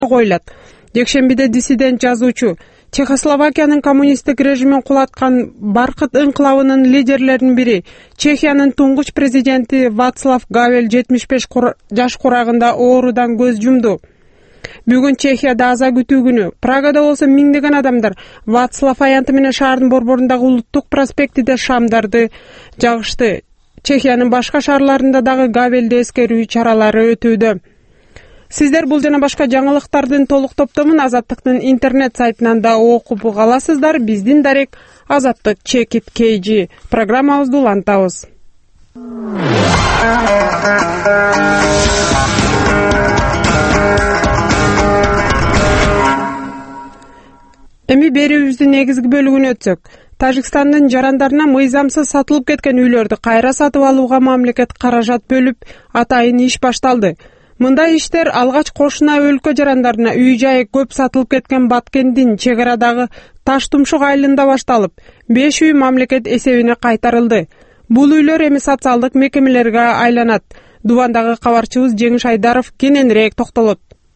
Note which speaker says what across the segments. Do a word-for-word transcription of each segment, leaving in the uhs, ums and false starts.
Speaker 1: коюлат. Жекшембиде диссидент жазуучу, Чехословакиянын коммунисттик режимин кулаткан Баркыт ыңкылабынын лидерлеринин бири, Чехиянын туңгуч президенти Вацлав Гавел жетимиш беш жаш курагында оорудан көз жумду. Бүгүн Чехияда аза күтүү күнү. Прагада болсо миңдеген адамдар Вацлав аянты менен шаардын борборундагы Улуттук проспектиде шамдарды жагышты. Чехиянын башка шаарларында дагы Гавелди эскерүү чаралары өтүүдө. Сиздер бул жана башка жаңылыктардын толук топтомун Азаттыктын интернет сайтынан да окуп аласыздар. Биздин дарек Азаттык Чекит Кейжи. Программабызды улантабыз. Эми берүүбүздүн негизги бөлүгүнө өтсөк. Тажикстандын жарандарына мыйзамсыз сатылып кеткен үйлөрдү кайра сатып алууга мамлекет каражат бөлүп, атайын иш башталды. Мындай иштер алгач кошуна өлкө жарандарына үй-жайы көп сатылып кеткен Баткендин чек арадагы Таштумшук айылында башталып, беш үй мамлекет эсебине кайтарылды. Бул үйлөр эми социалдык мекемелерге айланат. Дубандагы кабарчыбыз Жеңиш Айдаров кененирээк токтолот.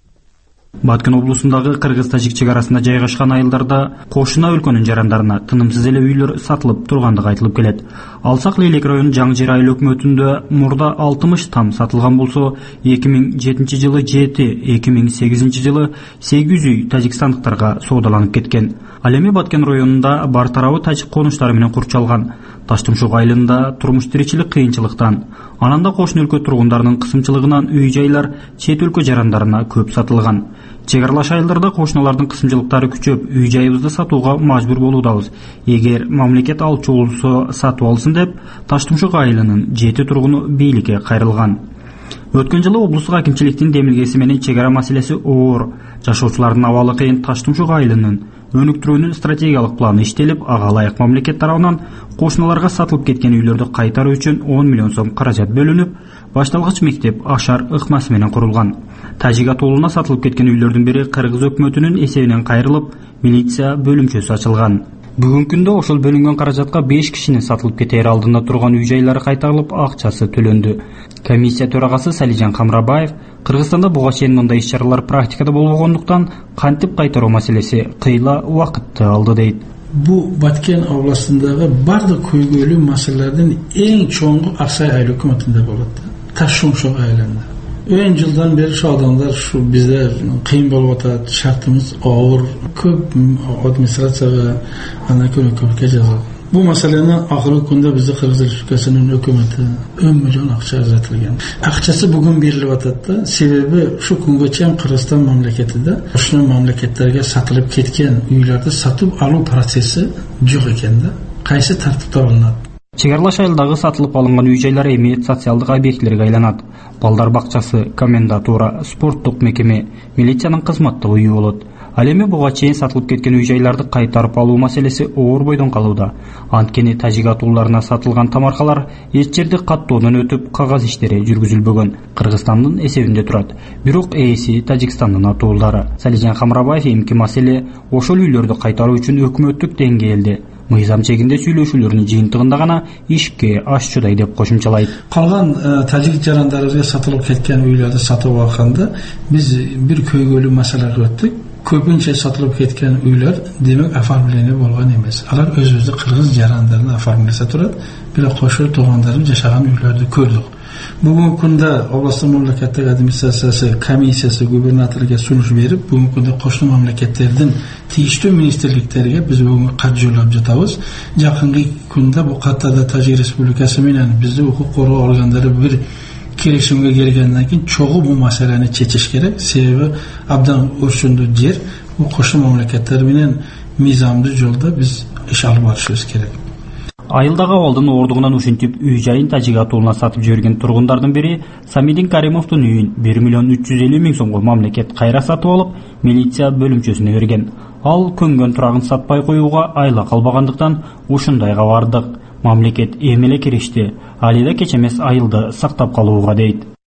Speaker 2: Баткен облусундагы кыргыз-тажик чек арасында жайгашкан айылдарда кошуна өлкөнүн жарандарына тынымсыз эле үйлөр сатылып тургандыгы айтылып келет. Алсак Лейлек районунун Жаң Жер айыл өкмөтүндө мурда алтымыш там сатылган болсо, эки миң жетинчи жылы жети, эки миң сегизинчи жылы сегиз үй тажикстандыктарга соодаланып кеткен. Ал эми Баткен районунда бар тарабы тажик конуштары менен курчалган. Таштумшук айылында турмуш тиричилик кыйынчылыктан, анан да кошуна өлкө тургундарынын кысымчылыгынан үй-жайлар чет өлкө жарандарына көп сатылган. Чек аралаш айылдарда кошуналардын кысымчылыктары күчөп, үй-жайыбызды сатууга мажбур болуудабыз. Эгер мамлекет алчу болсо сатып алсын деп, Таштумшук айылынын жети тургуну бийликке кайрылган. Өткөн жылы облустук акимчиликтин демилгеси менен чек ара маселеси оор. Жашоочулардын абалы кыйын Таштумшук айылынын өнүктүрүүнүн стратегиялык планы иштелип, ага ылайык мамлекет тарабынан кошуналарга сатылып кеткен үйлөрдү кайтаруу үчүн он миллион сом каражат бөлүнүп, башталгыч мектеп Ашар ыкмасы менен курулган. Тажик атуулуна сатылып кеткен үйлөрдүн бири кыргыз өкмөтүнүн эсебинен кайрылып, милиция бөлүмчөсү ачылган. Бүгүнкү күндө ошол бөлүнгөн каражатка беш кишинин сатылып кетээр алдында турган үй-жайлары кайтарылып, акчасы төлөндү. Комиссия төрагасы Салижан Камрабаев Кыргызстанда буга чейин мындай иш-чаралар практикада болбогондуктан кантип кайтаруу маселеси кыйла убакытты алды дейт.
Speaker 3: Бу Баткен областындагы бардык көйгөйлүү маселелердин эң чоңу Аксай айыл өкмөтүндө болот. Таштумшук айылында. он жылдан бери şu адамдар şu bizde кыйын болуп атат, шартыбыз оор, көп администрацияга андан көрө көпкө жазат. Бу маселени акыркы күндө бизде Кыргыз Республикасынын өкмөтү он миллион акча ажыратылган. Акчасы бүгүн берилип атат да, себеби şu күнгө чейин Кыргызстан мамлекетинде ушул мамлекеттерге сатылып кеткен үйлөрдү сатып алуу процесси жок экен да. Кайсы тартипте алынат?
Speaker 2: Чек аралаш айылдагы сатылып алынган үй-жайлар эми социалдык объектилерге айланат. Балдар бакчасы, комендатура, спорттук мекеме, милициянын кызматтык үйү болот. Ал эми буга чейин сатылып кеткен үй-жайларды кайтарып алуу маселеси оор бойдон калууда. Анткени тажик атууларына сатылган тамаркалар эч жерде каттоодон өтүп, кагаз иштери жүргүзүлбөгөн. Кыргызстандын эсебинде турат. Бирок ээси Тажикстандын атуулары. Салижан Камрабаев эмки маселе ошол үйлөрдү кайтаруу үчүн өкмөттүк деңгээлде мыйзам чегинде сүйлөшүүлөрдүн жыйынтыгында гана ишке ашчудай деп кошумчалайт.
Speaker 3: Калган тажик жарандарыбызга сатылып кеткен үйлөрдү сатып алганда биз бир көйгөйлүү маселеге өттүк. Көбүнчө сатылып кеткен үйлөр демек оформление болгон эмес. Алар өзүбүздүн кыргыз жарандарына оформляса турат, бирок кошо туугандары жашаган үйлөрдү көрдүк. Бүгүнкү күндө областын мамлекеттик администрациясы комиссиясы губернаторго сунуш берип, бүгүнкү күндө кошмо мамлекеттердин тийиштүү министрликтерге биз бүгүн кат жолдоп жатабыз. Жакынкы күндө бу каттарда Тажик Республикасы менен биздин укук коргоо органдары бир келишимге келгенден кийин чогуу бу маселени чечиш керек. Себеби абдан өрчүндүү жер, бу кошмо мамлекеттер менен мыйзамдуу жолдо биз иш алып барышыбыз керек.
Speaker 2: Айылдагы абалдын оордугунан ушинтип үй-жайын тажик атуулуна сатып жиберген тургундардын бири Самидин Каримовдун үйүн бир миллион үч жүз элүү миң сомго мамлекет кайра сатып алып, милиция бөлүмчөсүнө берген. Ал көнгөн турагын сатпай коюуга айла калбагандыктан ушундайга бардык. Мамлекет эми эле киришти. Алида кеч эмес айылды сактап калууга дейт.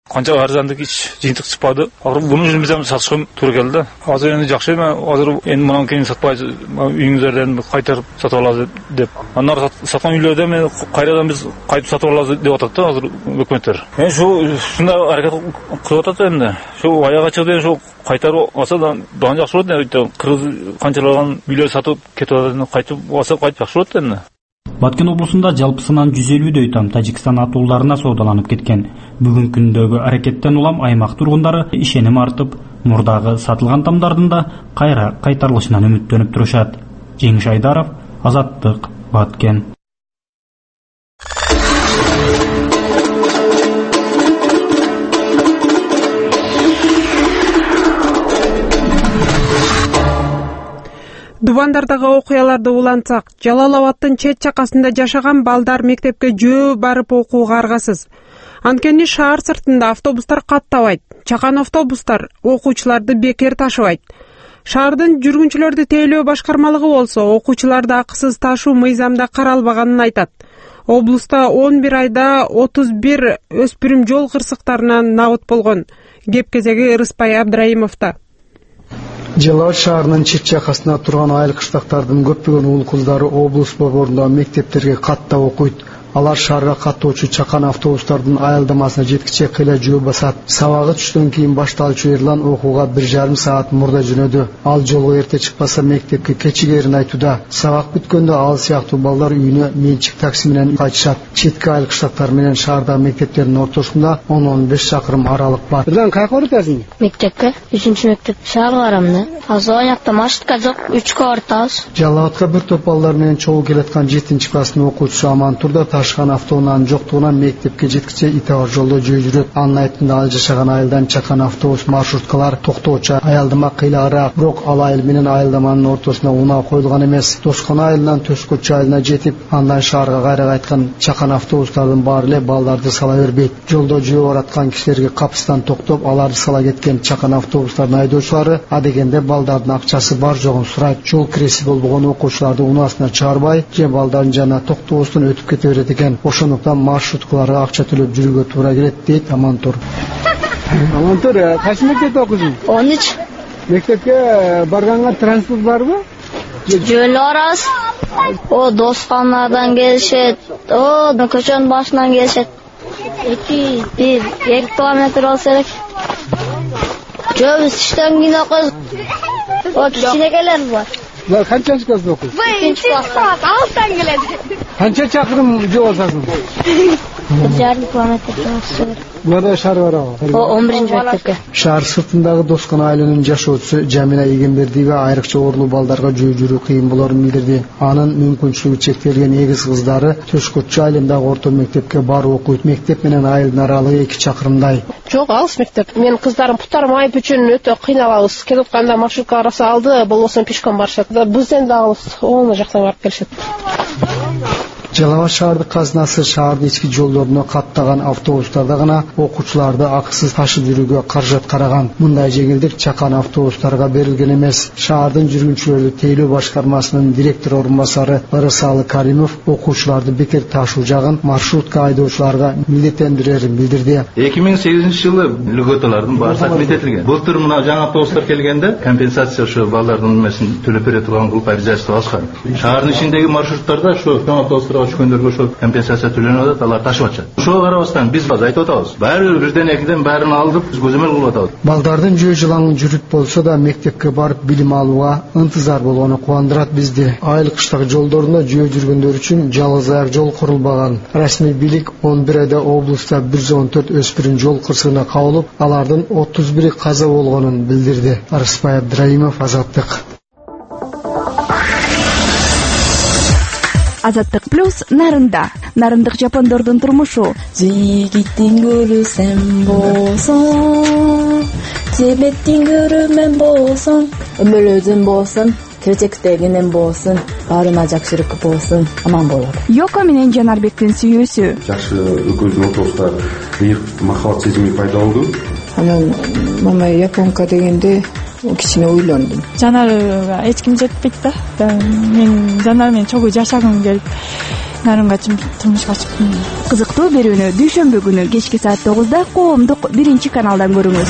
Speaker 4: Канча арзандык ич жыйынтык чыкпады. Акыры буну үчүн биз эми сатышкан туура келди. Азыр эми жакшы эми, азыр эми мындан кийин сатпай, үйүңүздөрдөн кайтарып сатып алабыз деп. Андан саткан үйлөрдө эми кайрадан биз кайтып сатып алабыз деп атат да азыр өкмөттөр. Эми ушу ушундай аракет кылып атат энди. Ушу аяга чыгды, ушу кайтарып алса да дагы жакшы болот энди. Кыргыз канчалаган үйлөр сатып кетип атат, кайтып алса кайтып жакшы болот энди.
Speaker 2: Баткен облусунда жалпысынан жүз элүүдөй там Тажикстан атууларына соодаланып кеткен. Бүгүнкү күндөгү аракеттен улам аймак тургундары ишеним артып, мурдагы сатылган тамдардын да кайра кайтарылышынан үмүттөнүп турушат. Жеңиш Айдаров, Азаттык, Баткен.
Speaker 1: Дубандардагы окуяларды улантсак, Жалал Абадтын чет чакасында жашаган балдар мектепке жөө барып окууга аргасыз. Анткени шаар сыртында автобустар каттабайт. Чакан автобустар окуучуларды бекер ташыбайт. Шаардын жүргүнчүлөрдү тейлөө башкармалыгы болсо, окуучуларды акысыз ташуу мыйзамда каралбаганын айтат. Облуста он бир айда отуз бир өспүрүм жол кырсыктарынан набыт болгон. Кеп кезеги Рыспай Абдраимовдо.
Speaker 5: Жалал Абад шаарынын чет чакасында турган айыл кыштактардын көптөгөн уул кыздары облус борборундагы мектептерге каттап окуйт. Алар шаарга каттоочу чакан автобустардын аялдамасына жеткиче кыйла жөө басат. Сабагы түштөн кийин башталчу Эрлан окууга бир жарым саат мурда жөнөдү. Ал жолго эрте чыкпаса мектепке кечигерин айтууда. Сабак бүткөндө ал сыяктуу балдар үйүнө менчик такси менен кайтышат. Четки айыл кыштактар менен шаардагы мектептердин ортосунда он он беш чакырым аралык бар.
Speaker 6: Эрлан кайка барасың? Мектепке, үчүнчү мектеп. Шаарга барамын. Азыр аякта маршрутка жок, үчкө бартабыз.
Speaker 5: Жалал Абадка бир топ балдар менен чогуу келаткан жетинчи класстын окуучусу Амантурда ташкан автоунаанын жоктугунан мектепке жеткиче итабар жолдо жөө жүрөт. Анын айтымында ал жашаган айылдан чакан автобус маршруткалар токтоочу аялдама кыйлагыраак, бирок ал айыл менен аялдаманын ортосуна унаа коюлган эмес. Тоскона айылынан Төскөчү айылына жетип, андан шаарга кайра кайткан чакан автобустардын баары эле балдарды сала бербейт. Жолдо жөө бараткан кишилерге капыстан токтоп, аларды сала кеткен чакан автобустардын айдоочулары адегенде балдардын акчасы бар жогун сурайт. Жол киреси болбогон окуучуларды унаасына чыгарбай, же балдардын жанына токтобостон өтүп кете берет экен. Ошондуктан маршруткаларга акча төлөп жүрүүгө туура келет, дейт Амантур.
Speaker 6: Амантур, кайсы мектепте окуйсуң? он үч. Мектепке барганга транспорт барбы? Жөн барабыз. О, Досканадан келишет. О, көчөнүн башынан келишет. эки бир эки километр болсо керек. Жөөбүз иштен кийин окуйбуз. О, кичинекелер бар.
Speaker 7: Bunlar kaçıncı klasda okuyorsun?
Speaker 6: İkinci klasta.
Speaker 7: Alttan geledi. Kaça çakırım yol asasın?
Speaker 6: Jarım kilometre olsun.
Speaker 7: Burada şehir var ama.
Speaker 6: O on birinci mektepke.
Speaker 5: Шаар сыртындагы Доскана айылынын жашоочусу Жамина Игембердиева айрыкча оорулуу балдарга жөө жүрүү кыйын болорун билдирди. Анын мүмкүнчүлүгү чектелген эгиз кыздары Төскөчү айылындагы орто мектепке барып окуйт. Мектеп менен айылдын аралыгы эки чакырымдай.
Speaker 8: Жок, алыс мектеп. Мен кыздарым путарым айып үчүн өтө кыйналабыз. Келип атканда маршрутка караса алды, болбосо пешком барышат. Бизден да алыс, оңой жактан барып келишет.
Speaker 5: Жалал Абад шаардык казынасы шаардын ички жолдоруна каттаган автобустарда гана окуучуларды акысыз ташып жүрүүгө каражат караган. Мындай жеңилдик чакан автобустарга берилген эмес. Шаардын жүргүнчүлөрдү тейлөө башкармасынын директор орун басары Ырысалы Каримов окуучуларды бекер ташуу жагын маршрутка айдоочуларга милдеттендирерин билдирди.
Speaker 9: эки миң сегизинчи жылы льготалардын баары такмит этилген. Былтыр мына жаңы автобустар келгенде компенсация ошо балдардын эмесин төлөп бере турган кылып обязательство алышкан. Шаардын ичиндеги маршруттарда ошо чоң автобустар өчкөндөргө ошо компенсация төлөнүп атат, алар ташып атышат. Ошого карабастан биз азыр айтып атабыз. Баары бирден экиден баарын алып көзөмөл кылып атабыз.
Speaker 5: Балдардын жөө жылаңын жүрүп болсо да мектепке барып билим алууга ынтызар болгону кубандырат бизди. Айыл кыштак жолдорунда жөө жүргөндөр үчүн жалгыз аяк жол курулбаган. Расмий бийлик он бир айда облуста бир жүз он төрт өспүрүм жол кырсыгына кабылып, алардын отуз бири каза болгонун билдирди. Рыспай Абдраимов, Азаттык.
Speaker 10: Азаттык плюс нарында. Нарындык жапондордун турмушу.
Speaker 11: Жигиттин көрү сен болсоң, жебеттин көрү мен болсоң, өмөлөдүн болсун, келечектегинен болсун, баарына жакшырык болсун, аман болот.
Speaker 10: Йоко менен Жанарбектин сүйүүсү.
Speaker 12: Жакшы экөөбүздүн ортосунда ыйык махабат сезими пайда болду.
Speaker 13: Анан мама японка дегенде кичине ойлондум.
Speaker 14: Жанарга эч ким жетпейт да. Мен Жанар менен чогуу жашагым келип,
Speaker 11: нарынга турмушка чыктым.
Speaker 10: Кызыктуу берүүнү дүйшөмбү күнү кечки саат тогузда коомдук биринчи каналдан көрүңүз.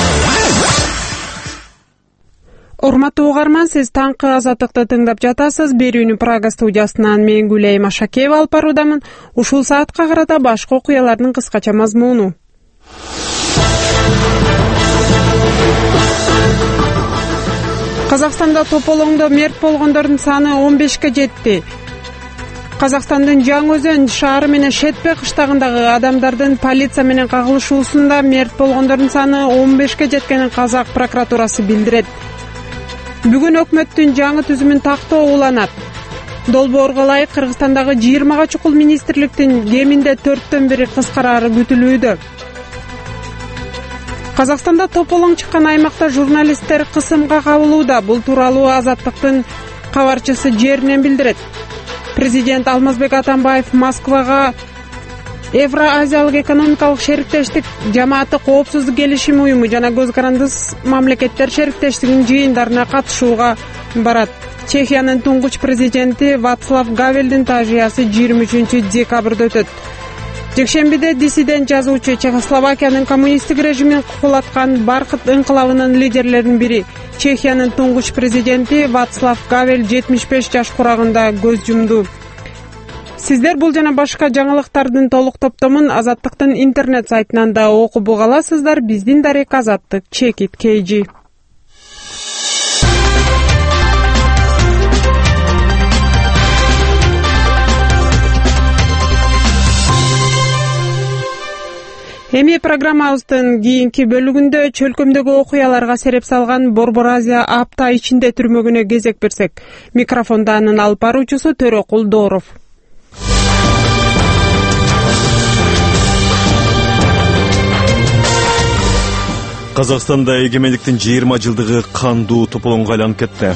Speaker 1: Урматтуу угарман, сиз таңкы азаттыкты тыңдап жатасыз. Берүүнү Прага студиясынан мен Гүлайым Ашакеева алып баруудамын. Ушул саатка карата башка окуялардын кыскача мазмуну. Казакстанда тополоңдо мерт болгондордун саны он бешке жетти. Казакстандын Жаңы-Өзөн шаары менен Шетпе кыштагындагы адамдардын полиция менен кагылышуусунда мерт болгондордун саны он бешке жеткенин казак прокуратурасы билдирет. Бүгүн өкмөттүн жаңы түзүмүн тактоо уланат. Долбоорго ылайык Кыргызстандагы жыйырмага чукул министрликтин кеминде төрттөн бири кыскарары күтүлүүдө. Казакстанда тополоң чыккан аймакта журналисттер кысымга кабылууда. Бул тууралуу Азаттыктын кабарчысы жеринен билдирет. Президент Алмазбек Атамбаев Москвага Евразиялык экономикалык шериктештик жамааты коопсуздук келишим уюму жана көз карандыс мамлекеттер шериктештигинин жыйындарына катышууга барат. Чехиянын туңгуч президенти Вацлав Гавелдин тажыясы жыйырма үчүнчү декабрда өтөт. Жекшембиде диссидент жазуучу Чехословакиянын коммунисттик режимин кулаткан Баркыт ыңкылабынын лидерлеринин бири Чехиянын туңгуч президенти Вацлав Гавел жетимиш беш жаш курагында көз жумду. Сиздер бул жана башка жаңылыктардын толук топтомун Азаттыктын интернет сайтынан да окуп уга аласыздар. Биздин дарек Азаттык чекит кейжи. Эми программабыздын кийинки бөлүгүндө чөлкөмдөгү окуяларга сереп салган Борбор Азия апта ичинде түрмөгүнө кезек берсек. Микрофонда анын алып баруучусу Төрөкул Дооров.
Speaker 14: Казакстанда эгемендиктин жыйырма жылдыгы кандуу тополоңго айланып кетти.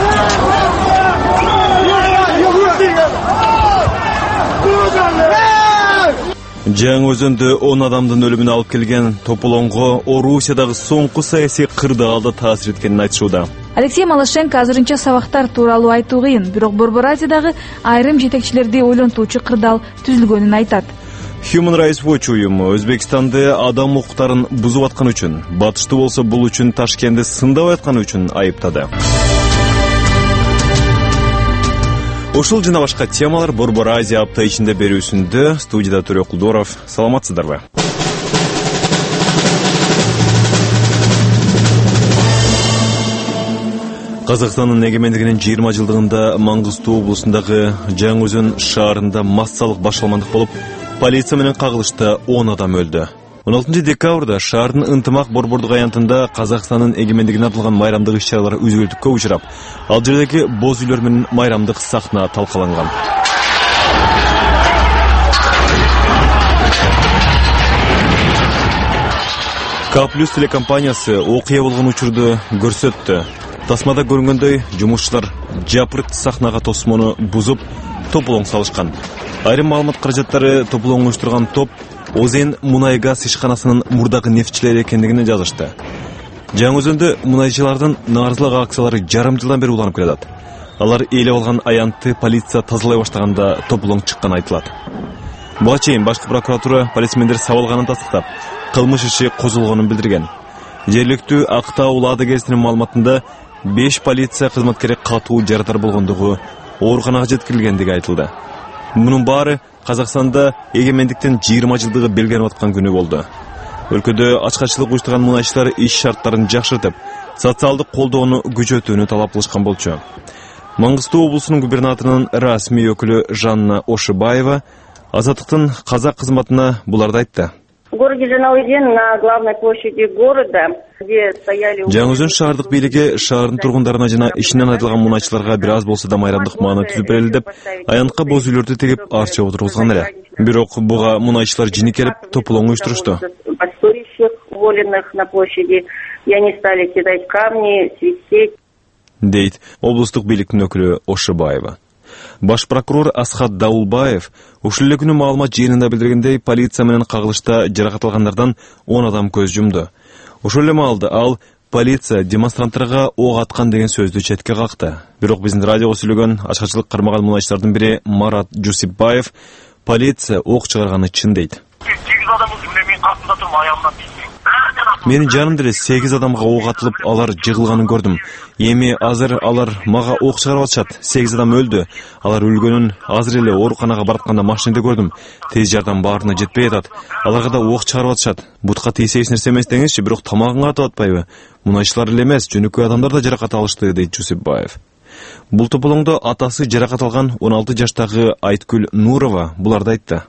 Speaker 14: Жаңы-Өзөндө он адамдын өлүмүнө алып келген тополоңго Орусиядагы соңку саясий кырдаалда таасир эткенин айтышууда.
Speaker 11: Алексей Малашенко азырынча сабактар тууралуу айтуу кыйын, бирок Борбор Азиядагы айрым жетекчилерди ойлонтуучу кырдаал түзүлгөнүн айтат.
Speaker 14: Human Rights Watch уюму Өзбекстанды адам укуктарын бузуп аткан үчүн, батышты болсо бул үчүн Ташкентти сындап атканы үчүн айыптады. Ушул жана башка темалар Борбор Азия апта ичинде берүүсүндө. Студияда Төрөкул Дооров. Саламатсыздарбы? Казакстандын эгемендигинин жыйырма жылдыгында Маңгыстуу облусундагы Жаңы-Өзөн шаарында массалык башаламандык болуп, полиция менен кагылышта он адам өлдү. он алтынчы декабрда шаардын ынтымак борбордук аянтында Казакстандын эгемендигине артылган майрамдык иш-чаралар үзгүлтүккө учурап, ал жердеги боз үйлөр менен майрамдык сахна талкаланган. К+ телекомпаниясы окуя болгон учурду көрсөттү. Тасмада көрүнгөндөй, жумушчулар жапырт сахнага тосмону бузуп, тополоң салышкан. Айрым маалымат каражаттары тополоң уюштурган топ Озен мунай-газ ишканасынын мурдагы нефтчилери экендигин жазышты. Жаңы-Өзөндө мунайчылардын нааразылык акциялары жарым жылдан бери уланып келатат. Алар ээлеп алган аянтты полиция тазалай баштаганда тополоң чыккан айтылат. Буга чейин башкы прокуратура полицмендер сабалганын тастыктап, кылмыш иши козголгонун билдирген. Жергиликтүү Актау Улады гезитинин маалыматында беш полиция кызматкери катуу жарадар болгондугу, ооруканага жеткирилгендиги айтылды. Мунун баары Казакстанда эгемендиктин жыйырма жылдыгы белгиленип аткан күнү болду. Өлкөдө ачкачылык уюштурган мунайчылар иш шарттарын жакшыртып, социалдык колдоону күчөтүүнү талап кылышкан болчу. Маңгыстуу облусунун губернаторунун расмий өкүлү Жанна Ошибаева Азаттыктын казак кызматына буларды айтты.
Speaker 15: В городе Жаңы-Өзен на главной площади города, где стояли...
Speaker 14: Жаңы-Өзен шаардык бийлиги шаардын тургундарына жана ишинен айдылган мунайчыларга бир аз болсо да майрамдык маана түзүп берели деп, аянтка боз үйлөрдү тегип арча отургузган эле. Бирок буга мунайчылар жини келип тополоң уюштурушту.
Speaker 15: Уволенных на площади, и они стали кидать камни, свистеть.
Speaker 14: Дейт облустук бийликтин өкүлү Ошибаева. Баш прокурор Асхат Даулбаев ушул эле күнү маалымат жыйынында билдиргендей, полиция менен кагылышта жаракат алгандардан он адам көз жумду. Ошол эле маалда ал полиция демонстранттарга ок аткан деген сөздү четке какты. Бирок биздин радиого сүйлөгөн ачкачылык кармаган мунайчылардын бири Марат Жусипбаев полиция ок чыгарганы чын дейт.
Speaker 16: сегиз адам менин картымда туруп аягымдан тийди.
Speaker 14: Менин жанымда эле сегиз адамга ок атылып, алар жыгылганын көрдүм. Эми азыр алар мага ок чыгарып атышат. сегиз адам өлдү. Алар өлгөнүн азыр эле ооруканага баратканда машинада көрдүм. Тез жардам баарына жетпей атат. Аларга да ок чыгарып атышат. Бутка тийсе эч нерсе эмес деңизчи, бирок тамагыңа атып атпайбы? Мунайчылар эле эмес, жөнөкөй адамдар да жаракат алышты, дейт Жусипбаев. Бул тополоңдо атасы жаракат алган он алты жаштагы Айткүл Нурова буларды айтты.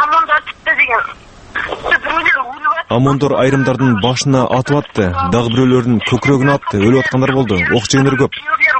Speaker 14: Амондор айрымдардын башына атып атты, дагы бирөөлөрдүн көкүрөгүнө атты, өлүп аткандар болду. Ок жегендер көп.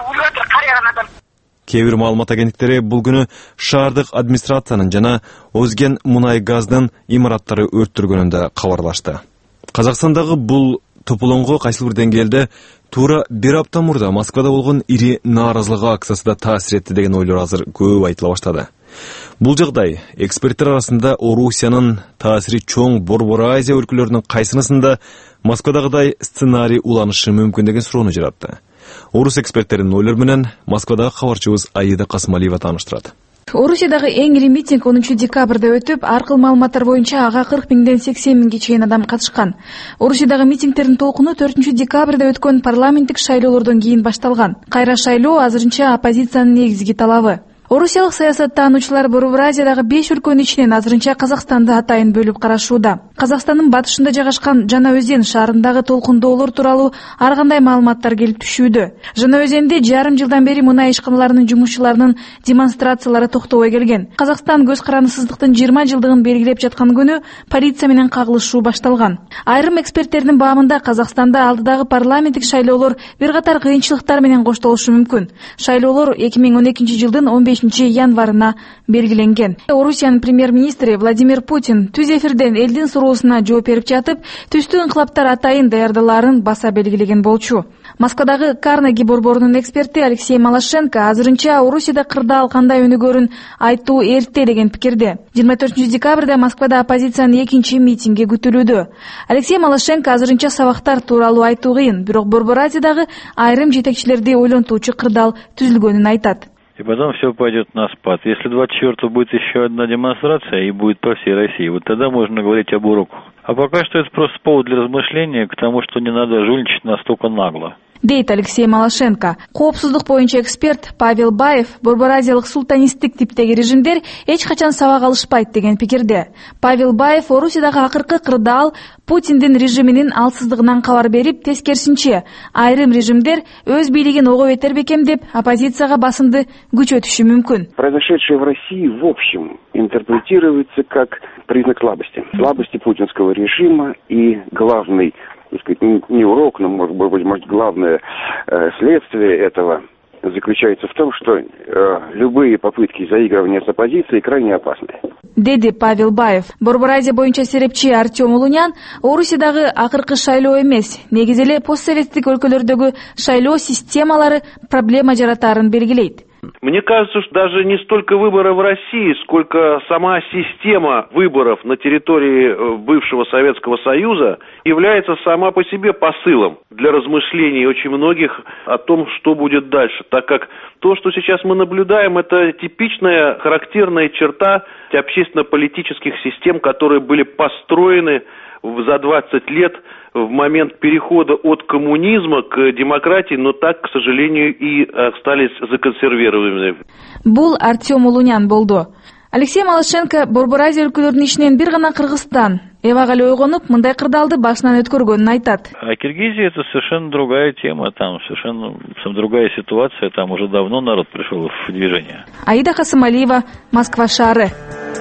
Speaker 14: Кээ бир маалымат агенттиктери бул күнү шаардык администрациянын жана Озген мунай газдын имараттары өрттөргөнүн да кабарлашты. Казакстандагы бул тополоңго кайсы бир деңгээлде туура бир апта мурда Москвада болгон ири нааразылык акциясы да таасир этти деген ойлор азыр көп айтыла баштады. Бул жагдай эксперттер арасында Орусиянын таасири чоң Борбор Азия өлкөлөрүнүн кайсынысында Москвадагыдай сценарий уланышы мүмкүн деген суроону жаратты. Орус эксперттеринин ойлору менен Москвадагы кабарчыбыз Аида Касмалиева тааныштырат.
Speaker 17: Орусиядагы эң ири митинг онунчу декабрда өтүп, ар кыл маалыматтар боюнча ага кырк миңден сексен миңге чейин адам катышкан. Орусиядагы митингтердин толкуну төртүнчү декабрда өткөн парламенттик шайлоолордон кийин башталган. Кайра шайлоо азырынча оппозициянын негизги талабы. Орусиялык саясаттануучулар Борбор Азиядагы беш өлкөнүн ичинен азырынча Казакстанды атайын бөлүп карашууда. Казакстандын батышында жайгашкан Жана Өзен шаарындагы толкундоолор тууралуу ар кандай маалыматтар келип түшүүдө. Жана Өзенде жарым жылдан бери мунай ишканаларынын жумушчуларынын демонстрациялары токтобой келген. Казакстан көз карандысыздыктын жыйырма жылдыгын белгилеп жаткан күнү полиция менен кагылышуу башталган. Айрым эксперттердин баамында Казакстанда алдыдагы парламенттик шайлоолор бир катар кыйынчылыктар менен коштолушу мүмкүн. Шайлоолор эки миң он экинчи жылдын он бешинчи январына белгиленген. Орусиянын премьер-министри Владимир Путин түз эфирден элдин суроосуна жооп берип жатып, түздүү инкылаптар атайын даярдалаарын баса белгилеген болчу. Москвадагы Карнеги борборунун эксперти Алексей Малашенко азырынча Орусияда кырдаал кандай өнүгөрүн айтуу эрте деген пикирде. жыйырма төртүнчү декабрда Москвада оппозициянын экинчи митинги күтүлүүдө. Алексей Малашенко азырынча сабактар тууралуу айтуу кыйын, бирок Борбор Азиядагы айрым жетекчилерди ойлонтуучу кырдаал түзүлгөнүн айтат.
Speaker 18: И потом все пойдет на спад. Если двадцать четвёртого будет еще одна демонстрация и будет по всей России, вот тогда можно говорить об уроках. А пока что это просто повод для размышления к тому, что не надо жульничать настолько нагло.
Speaker 17: Дейт Алексей Малашенко. Коопсуздук боюнча эксперт Павел Баев Борбор Азиялык султанисттик типтеги режимдер эч качан сабак алышпайт деген пикирде. Павел Баев Орусиядагы акыркы кырдаал Путиндин режиминин алсыздыгынан кабар берип, тескерисинче айрым режимдер өз бийлигин ого бетер бекем деп оппозицияга басымды күчөтүшү мүмкүн.
Speaker 12: Произошедшее в России в общем интерпретируется как признак слабости. Слабости путинского режима и главный, так сказать, не урок, но, может быть, может, главное э, следствие этого заключается в том, что э, любые попытки заигрывания с оппозицией крайне опасны.
Speaker 17: Деди Павел Баев. Борбор Азия боюнча серепчи Артем Улунян Орусиядагы акыркы шайлоо эмес, негизи эле постсоветтик өлкөлөрдөгү шайлоо системалары проблема жаратаарын белгилейт.
Speaker 19: Мне кажется, что даже не столько выборы в России, сколько сама система выборов на территории бывшего Советского Союза является сама по себе посылом для размышлений очень многих о том, что будет дальше, так как то, что сейчас мы наблюдаем, это типичная характерная черта общественно-политических систем, которые были построены за двадцать лет в момент перехода от коммунизма к демократии, но так, к сожалению, и остались законсервированными.
Speaker 17: Бул Артем Улунян болду. Алексей Малашенко Борбор Азия өлкөлөрүнүн ичинен бир гана Кыргызстан эбак эле ойгонуп, мындай кырдаалды башынан өткөргөнүн айтат.
Speaker 18: А Киргизия это совершенно другая тема, там совершенно другая ситуация, там уже давно народ пришел в движение.
Speaker 17: Аида Касымалиева, Москва шаары.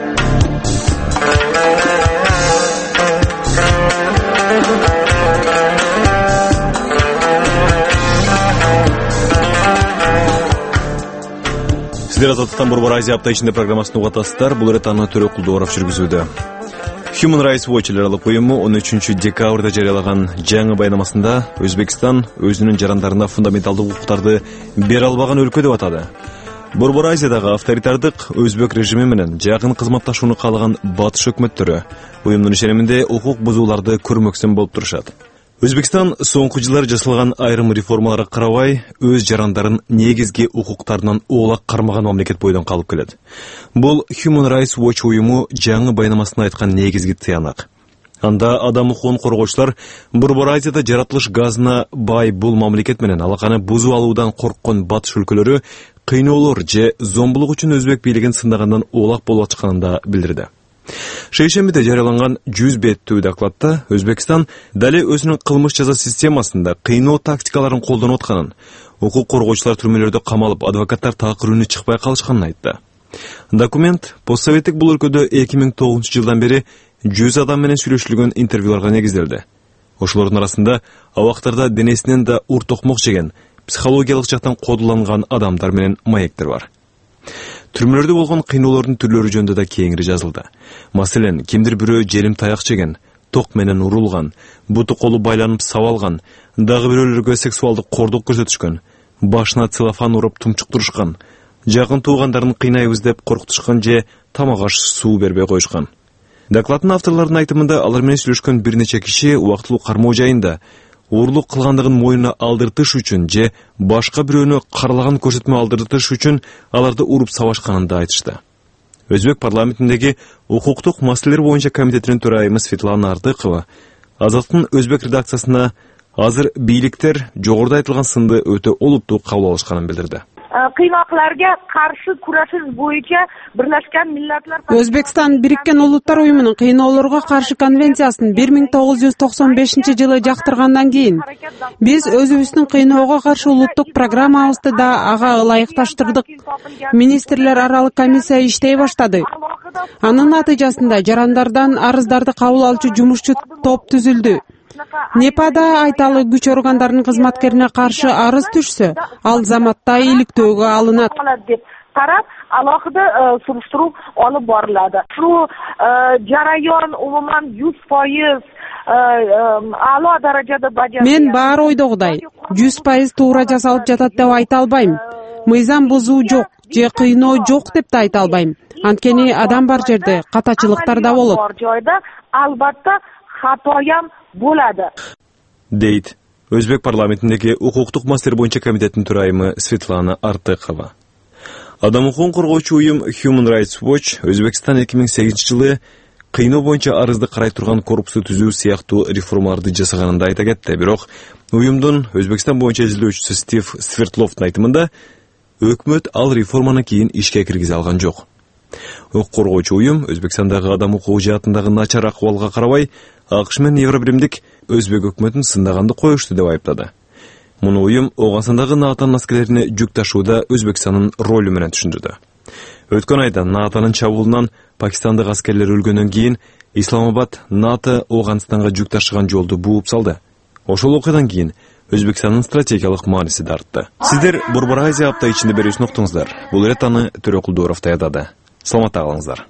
Speaker 14: Сиздер Азаттыктан Борбор Азия апта ичинде программасын угатасыздар. Бул эрет аны Төрө Кулдуоров жүргүзүүдө. Human Rights Watch аралык уюму он үчүнчү декабрда жарыялаган жаңы баянамасында Өзбекстан өзүнүн жарандарына фундаменталдык укуктарды бере албаган өлкө деп атады. Борбор Азиядагы авторитардык өзбек режими менен жакын кызматташууну каалаган батыш өкмөттөрү уюмдун ишениминде укук бузууларды көрмөксөн болуп турушат. Өзбекстан соңку жылдар жасалган айрым реформаларга карабай өз жарандарын негизги укуктарынан оолак кармаган мамлекет бойдон калып келет. Бул Human Rights Watch уюму жаңы байнамасында айткан негизги тыянак. Анда адам укугун коргоочулар Борбор Азияда жаратылыш газына бай бул мамлекет менен алаканы бузуп алуудан корккон батыш өлкөлөрү кыйноолор же зомбулук үчүн өзбек бийлигин сындагандан оолак болуп атканын да билдирди. Шейшембиде жарыяланган жүз беттүү докладта Өзбекстан дали өзүнүн кылмыш жаза системасында кыйноо тактикаларын колдонуп атканын, укук коргоочулар түрмөлөрдө камалып, адвокаттар такыр үнү чыкпай калышканын айтты. Документ постсоветтик бул өлкөдө эки миң тогузунчу жылдан бери жүз адам менен сүйлөшүлгөн интервьюларга негизделди. Ошолордун арасында абактарда денесинен да ур токмок жеген, психологиялык жактан кодуланган адамдар менен маектер бар. Түрмөлөрдө болгон кыйноолордун түрлөрү жөнүндө да кеңири жазылды. Маселен, кимдир бирөө желим таяк жеген, ток менен урулган, буту колу байланып сабалган, дагы бирөөлөргө сексуалдык кордук көрсөтүшкөн, башына целлофан уруп тумчуктурушкан, жакын туугандарын кыйнайбыз деп коркутушкан же тамак аш суу бербей коюшкан. Докладдын авторлорунун айтымында алар менен сүйлөшкөн бир нече киши убактылуу кармоо жайында уурлук кылгандыгын моюнуна алдыртыш үчүн же башка бирөөнү каралаган көрсөтмө алдыртыш үчүн аларды уруп сабашканын да айтышты. Өзбек парламентиндеги укуктук маселелер боюнча комитетинин төрайымы Светлана Артыкова Азаттын өзбек редакциясына азыр бийликтер жогоруда айтылган сынды өтө олуттуу кабыл алышканын билдирди.
Speaker 20: Кыйноокlarga каршы курашыш боюнча Бирлешкен Милләтләр
Speaker 1: Өзбекстан Бириккен Улуттар уюмунун кыйноолорго каршы конвенциясын бир миң тогуз жүз токсон бешинчи жылы жактыргандан кийин биз өзүбүздүн кыйноого каршы улуттук программабызды да ага ылайыкташтырдык. Министрлер аралык комиссия иштей баштады. Анын натыйжасында жарандардан арыздарды кабыл алчу жумушчу топ түзүлдү. Непада айталы күч органдарынын кызматкерине каршы арыз түшсө, ал заматта иликтөөгө алынат.
Speaker 20: Тарап алакыда суруштуруу алып барылады. Шу жараyon умуман жүз пайыз ала даражада бажа.
Speaker 1: Мен баар ойдогудай жүз пайыз туура жасалып жатат деп айта албайм. Мыйзам бузуу жок же кыйноо жок деп да айта албайм. Анткени адам бар жерде катачылыктар да болот.
Speaker 20: Бар жайда албатта хатоям bo'ladi,
Speaker 14: deydi Өзбек парламентиндеги укуктук маселелер боюнча комитеттин төрайымы Светлана Артыкова. Адам укугун коргоочу уюм Human Rights Watch Өзбекстан эки миң сегизинчи жылы кыйноо боюнча арызды карай турган корпусту түзүү сыяктуу реформаларды жасаганын да айта кетти. Бирок уюмдун Өзбекстан боюнча изилдөөчүсү Стив Свердловдун айтымында өкмөт ал реформаны кийин ишке киргизе алган жок. Укук коргоочу уюм Өзбекстандагы адам укугу жаатындагы начар акыбалга карабай АКШ менен Евробиримдик өзбек өкмөтүн сындаганды коюшту деп айыптады. Муну уюм Оогандагы НАТОнун аскерлерине жүк ташууда Өзбекстандын ролу менен түшүндүрдү. Өткөн айда НАТОнун чабуулунан пакистандык аскерлер өлгөндөн кийин Исламабад НАТО Ооганстанга жүк ташыган жолду бууп салды. Ошол окуядан кийин Өзбекстандын стратегиялык мааниси да артты. Сиздер Борбор Азия апта ичинде берүүсүн уктуңуздар. Бул ирет аны Төрөкулдууров даярдады. Саламатта калыңыздар.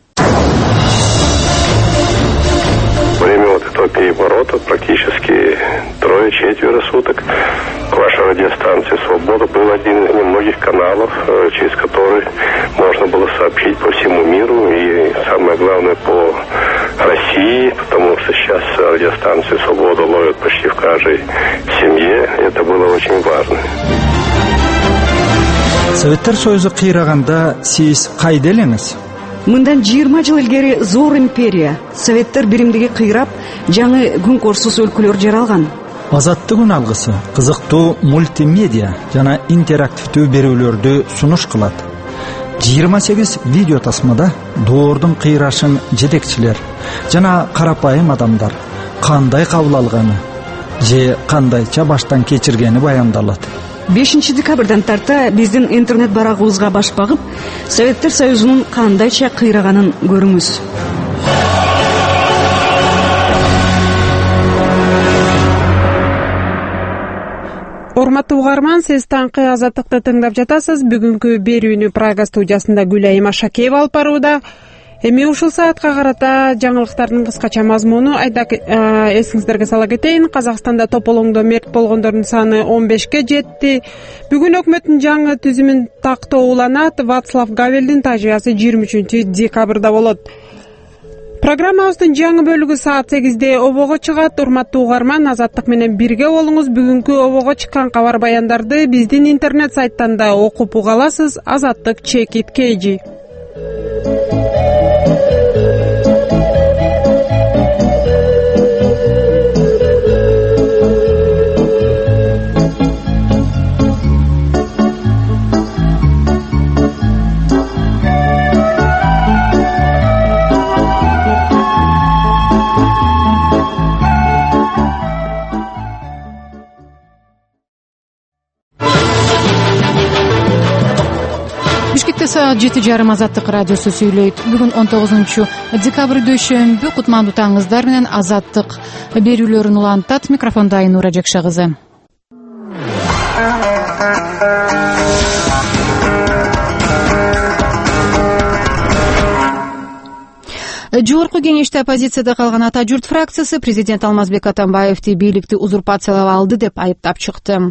Speaker 21: Время вот этого переворота практически трое-четверо суток. Ваша радиостанция «Свобода» был один из немногих каналов, через который можно было сообщить по всему миру и, самое главное, по России, потому что сейчас радиостанцию «Свобода» ловят почти в каждой семье. Это было очень важно.
Speaker 22: Советтер Союзу кыйраганда сиз кайда элеңиз?
Speaker 23: Мындан жыйырма жыл илгери зор империя, Советтер биримдиги кыйрап, жаңы күн корсуз өлкөлөр жаралган.
Speaker 22: Азаттык алгысы кызыктуу мультимедиа жана интерактивдүү берүүлөрдү сунуш кылат. жыйырма сегиз видео тасмада доордун кыйрашын жетекчилер жана карапайым адамдар кандай кабыл алганы же кандайча баштан кечиргени баяндалат.
Speaker 23: бешинчи декабрдан тарта биздин интернет барагыбызга баш багып, Советтер Союзунун кандайча кыйраганын көрүңүз.
Speaker 1: Урматтуу угарман, сиз таңкы Азаттыкты тыңдап жатасыз. Бүгүнкү берүүнү Прага студиясында Гүлайым Ашакеева алып барууда. Эми ушул саатка карата жаңылыктардын кыскача мазмуну айда эсиңиздерге сала кетейин. Казакстанда тополоңдо мерт болгондордун саны он бешке жетти. Бүгүн өкмөттүн жаңы түзүмүн тактоо уланат. Вацлав Гавелдин тажыясы жыйырма үчүнчү декабрда болот. Программабыздын жаңы бөлүгү саат сегизде обого чыгат. Урматтуу угарман, Азаттык менен бирге болуңуз. Бүгүнкү обого чыккан кабар баяндарды биздин интернет сайттан да окуп уга аласыз. Азаттык чекит кейжи.
Speaker 2: Саат жети жарым Азаттык радиосу сүйлөйт. Бүгүн он тогузунчу декабрь дүйшөмбү. Кутмандуу таңыңыздар менен Азаттык берүүлөрүн улантат. Микрофондо Айнура Жакша кызы. Жогорку кеңеште оппозицияда калган Ата журт фракциясы президент Алмазбек Атамбаевди бийликти узурпациялап алды деп айыптап чыкты.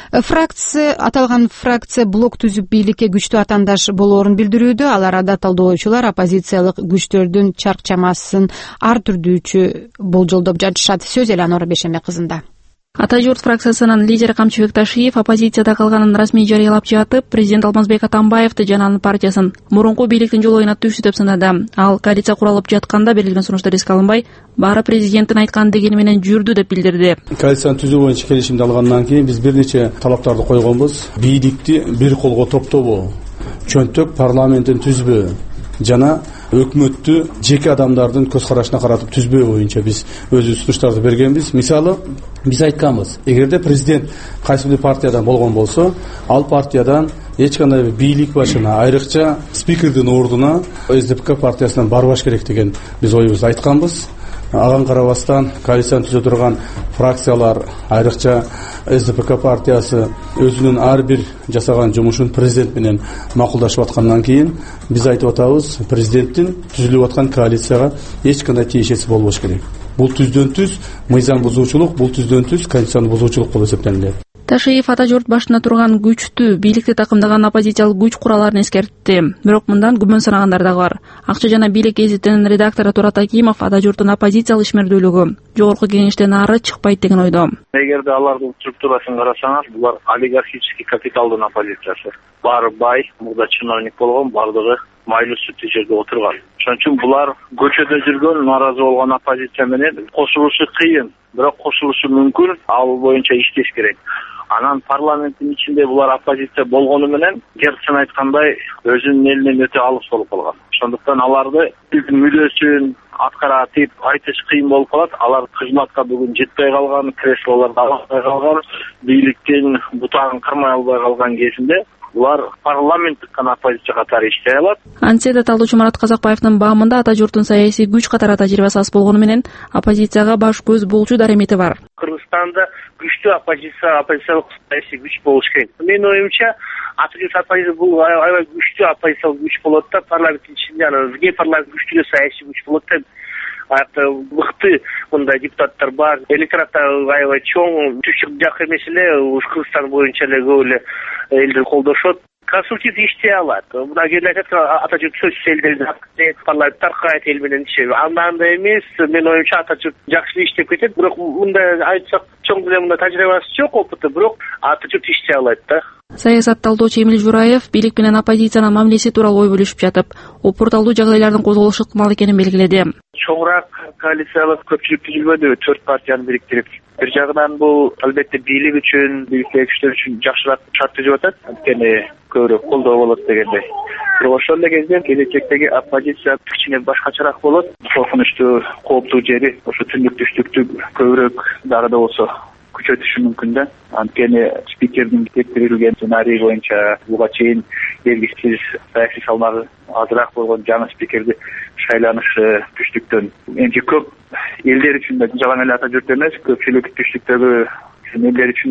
Speaker 2: Фракция аталган фракция блок түзүп бийликке күчтүү атаандаш болоорун билдирүүдө. Ал арада талдоочулар оппозициялык күчтөрдүн чарк-чамасын ар түрдүүчү болжолдоп жатышат. Сөз Эланора Бешембек кызында.
Speaker 3: Ата журт фракциясынын лидери Камчыбек Ташиев оппозицияда калганын расмий жарыялап жатып, президент Алмазбек Атамбаевди жана анын партиясын мурунку бийликтин жолуна түштү деп санады. Ал коалиция куралып жатканда берилген сунуштар эске алынбай, баары президенттин айткан дегени менен жүрдү деп билдирди.
Speaker 4: Коалицияны түзүү боюнча келишимди алгандан кийин биз бир нече талаптарды койгонбуз. Бийликти бир колго топтобу, чөнтөк парламентин түзбөө жана өкмөттү жеке адамдардын көз карашына каратып түзбөө боюнча биз өзүбүз сунуштарды бергенбиз. Мисалы, биз айтканбыз, эгерде президент кайсы бир партиядан болгон болсо, ал партиядан эч кандай бийлик башына, айрыкча спикердин ордуна эс дэ пэ ка партиясынан барбаш керек деген биз оюбузду айтканбыз. Ага карабастан коалицияны түзө турган фракциялар, айрыкча эс дэ пэ ка партиясы өзүнүн ар бир жасаган жумушун президент менен макулдашып аткандан кийин биз айтып атабыз, президенттин түзүлүп аткан коалицияга эч кандай тиешеси болбош керек. Бул түздөн түз мыйзам бузуучулук, бул түздөн түз конституцияны бузуучулук болуп эсептелет.
Speaker 3: Ташиев Ата журт башына турган күчтүү бийликти такымдаган оппозициялык күч кураларын эскертти. Бирок мындан күмөн санагандар да бар. Акча жана бийлик гезитинин редактору Турат Акимов Ата журттун оппозициялык ишмердүүлүгү жогорку кеңештен ары чыкпайт деген ойдо.
Speaker 24: Эгерде алардын структурасын карасаңыз, булар олигархический капиталдын оппозициясы. Баары бай, мурда чиновник болгон, бардыгы майлуу сүттүү жерде отурган. Ошон үчүн булар көчөдө жүргөн, нааразы болгон оппозиция менен кошулушу кыйын, бирок кошулушу мүмкүн. Ал боюнча иштеш керек. Анан парламенттин ичинде булар оппозиция болгону менен Герцен айткандай өзүнүн элинен өтө алыс болуп калган. Ошондуктан аларды биздин мүлөсүн аткарып айтыш кыйын болуп калат. Алар кызматка бүгүн жетпей калган, креслолорду албай калган, бийликтин бутагын кырмай албай калган кезинде булар парламенттик гана оппозиция катары иштей алат.
Speaker 3: Антсе да талдоочу Марат Казакбаевдин баамында Ата журттун саясий күч катары тажрыйбасы аз болгону менен оппозицияга баш көз болчу даремети бар.
Speaker 24: Кыргызстанда күчтүү оппозиция, оппозициялык саясий күч болуш керек. Менин оюмча, Ата журт оппозиция бул аябай күчтүү оппозициялык күч болот да, парламенттин ичинде анан вне парламент күчтүү саясий күч болот да. Аякта мыкты мындай депутаттар бар. Электорат аябай чоң, түшүк жак эмес эле, уж Кыргызстан боюнча эле көп эле элдер колдошот. Конструктив иштей алат. Мына келип айтат, Ата журт сөз элдерди парламент таркайт эл менен иши. Андан да эмес, мен оюмча Ата журт жакшы иштеп кетет, бирок мындай айтсак чоң деле мындай тажрыйбасы жок, опыты, бирок Ата журт иштей алат да.
Speaker 3: Саясат талдоочу Эмил Жураев бийлик менен оппозициянын мамилеси тууралуу ой бөлүшүп жатып, опурталдуу жагдайлардын козголушу ыктымал экенин белгиледи.
Speaker 24: Чоңураак коалициялык көпчүлүк түзүлбөдү, төрт партияны бириктирип. Бир жагынан бул албетте бийлик үчүн, бийликтеги күчтөр үчүн жакшыраак шарт түзүп атат, анткени көбүрөөк колдоо болот дегендей. Бирок ошол эле кезде келечектеги оппозиция кичине башкачараак болот. Коркунучтуу, кооптуу жери ошо түндүк түштүктү көбүрөөк дарыда болсо күчөтүшү мүмкүн да. Анткени спикердин кептирилген сценарий боюнча буга чейин бергисиз саясий салмагы азыраак болгон жаңы спикерди шайланышы түштүктөн энди көп элдер үчүн да жалаң эле Ата журт эмес, көпчүлүк түштүктөгү элдер үчүн да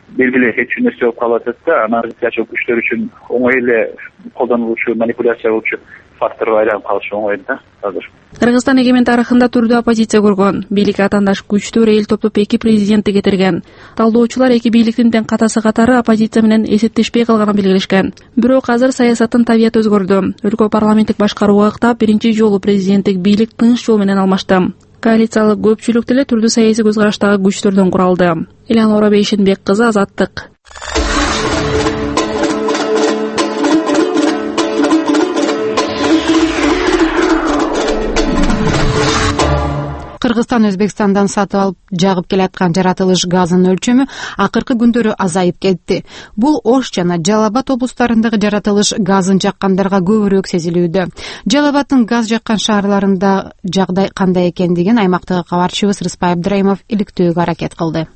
Speaker 24: белгилүү этчү нерсе болуп калып атат да. Анан оппозициячыл күчтөр үчүн оңой эле колдонулуучу, манипуляция болчу факторго айланып калышы оңой да азыр.
Speaker 3: Кыргызстан эгемен тарыхында түрдүү оппозиция көргөн. Бийлик атаандаш күчтөр эл топтоп эки президентти кетирген. Талдоочулар эки бийликтин тең катасы катары оппозиция менен эсептешпей калганын белгилешкен. Бирок азыр саясаттын табияты өзгөрдү. Өлкө парламенттик башкарууга ыктап биринчи жолу президенттик бийлик тынч жол менен алмашты. Коалициялык көпчүлүк деле түрдүү саясий көз караштагы күчтөрдөн куралды. Элеонора Бейшенбек кызы, Азаттык.
Speaker 2: Кыргызстан Өзбекстандан сатып алып жагып келаткан жаратылыш газынын өлчөмү акыркы күндөрү азайып кетти. Бул Ош жана Жалал Абад облустарындагы жаратылыш газын жаккандарга көбүрөөк сезилүүдө. Жалал Абаддын газ жаккан шаарларында жагдай кандай экендигин аймактагы кабарчыбыз Рыспай Абдыраимов иликтөөгө аракет кылды.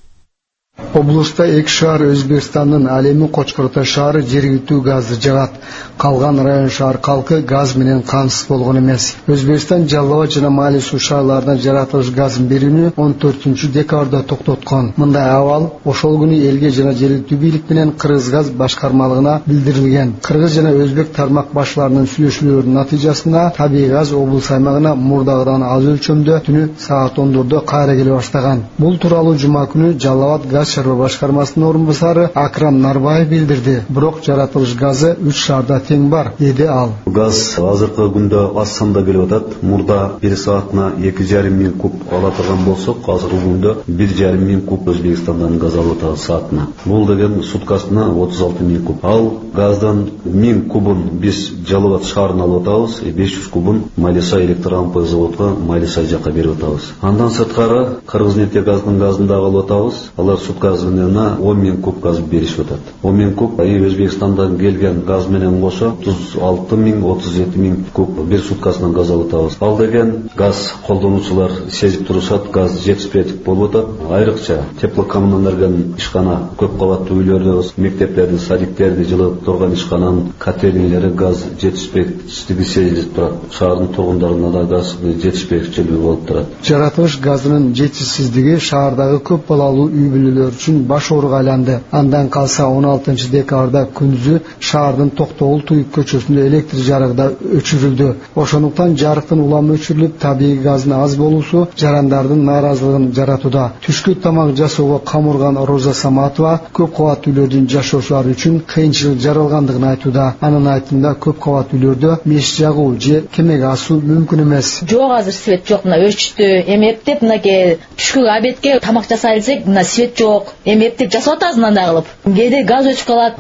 Speaker 5: Облуста эки шаар Өзбекстандын Алеми Кочкортой шаары жергиликтүү газды жагат. Калган район шаар калкы газ менен камсыз болгон эмес. Өзбекстан Жалал Абад жана Мали суу шаарларына жаратылыш газын берүүнү он төртүнчү декабрда токтоткон. Мындай абал ошол күнү элге жана жергиликтүү бийлик менен Кыргыз газ башкармалыгына билдирилген. Кыргыз жана өзбек тармак башчыларынын сүйлөшүүлөрүнүн натыйжасында табигый газ облус аймагына мурдагыдан аз өлчөмдө түнү саат ондордо кайра келе баштаган. Бул тууралуу жума күнү Жалал Абад газ шаруа башкармасынын орун басары Акрам Нарбаев билдирди. Бирок жаратылыш газы үч шаарда тең бар, деди ал.
Speaker 6: Газ азыркы күндө аз санда келип атат. Мурда бир саатына эки жарым миң куб ала турган болсок, азыркы күндө бир жарым миң куб Өзбекстандан газ алып атабыз саатына. Бул деген суткасына отуз алты миң куб. Ал газдан миң кубун биз Жалал Абад шаарына алып атабыз, беш жүз кубун Малисай электроампыл заводко Малисай жакка берип атабыз. Андан сырткары Кыргызнефть газдын газын дагы алып атабыз. Алар суткасына он миң куб газ беришип атат. он миң куб ай Өзбекстандан келген газ менен кошо отуз алты миң отуз жети миң куб бир суткасынан газ алып атабыз. Ал деген газ колдонуучулар сезип турушат, газ жетишпейтик болуп атат. Айрыкча теплокоммунальный ишкана, көп кабаттуу үйлөрдө, мектептерди, садиктерди жылытып турган ишкананын котельнийлери газ жетишпейтиги сезилип турат. Шаардын тургундарына да газ жетишпейчилиги болуп турат.
Speaker 5: Жаратылыш газынын жетишсиздиги шаардагы көп балалуу үй бүлөлөр үчүн баш ооруга айланды. Андан калса он алтынчы декабрда күндүзү шаардын Токтогул Туюк көчөсүндө электр жарыгы да өчүрүлдү. Ошондуктан жарыктын уламы өчүрүлүп, табигый газдын аз болуусу жарандардын нааразылыгын жаратууда. Түшкү тамак жасоого камырган Роза Саматова көп кабаттуу үйлөрдүн жашоочулары үчүн кыйынчылык жаралгандыгын айтууда. Анын айтымында көп кабаттуу үйлөрдө меш жагуу же кемеге асуу мүмкүн эмес.
Speaker 7: Жок, азыр свет жок, мына өчтү. Эми эптеп мынакей түшкү обедке тамак жасай элсек, мына свет жок. Эми эптеп жасап атабыз мындай кылып. Кээде газ өчүп калат.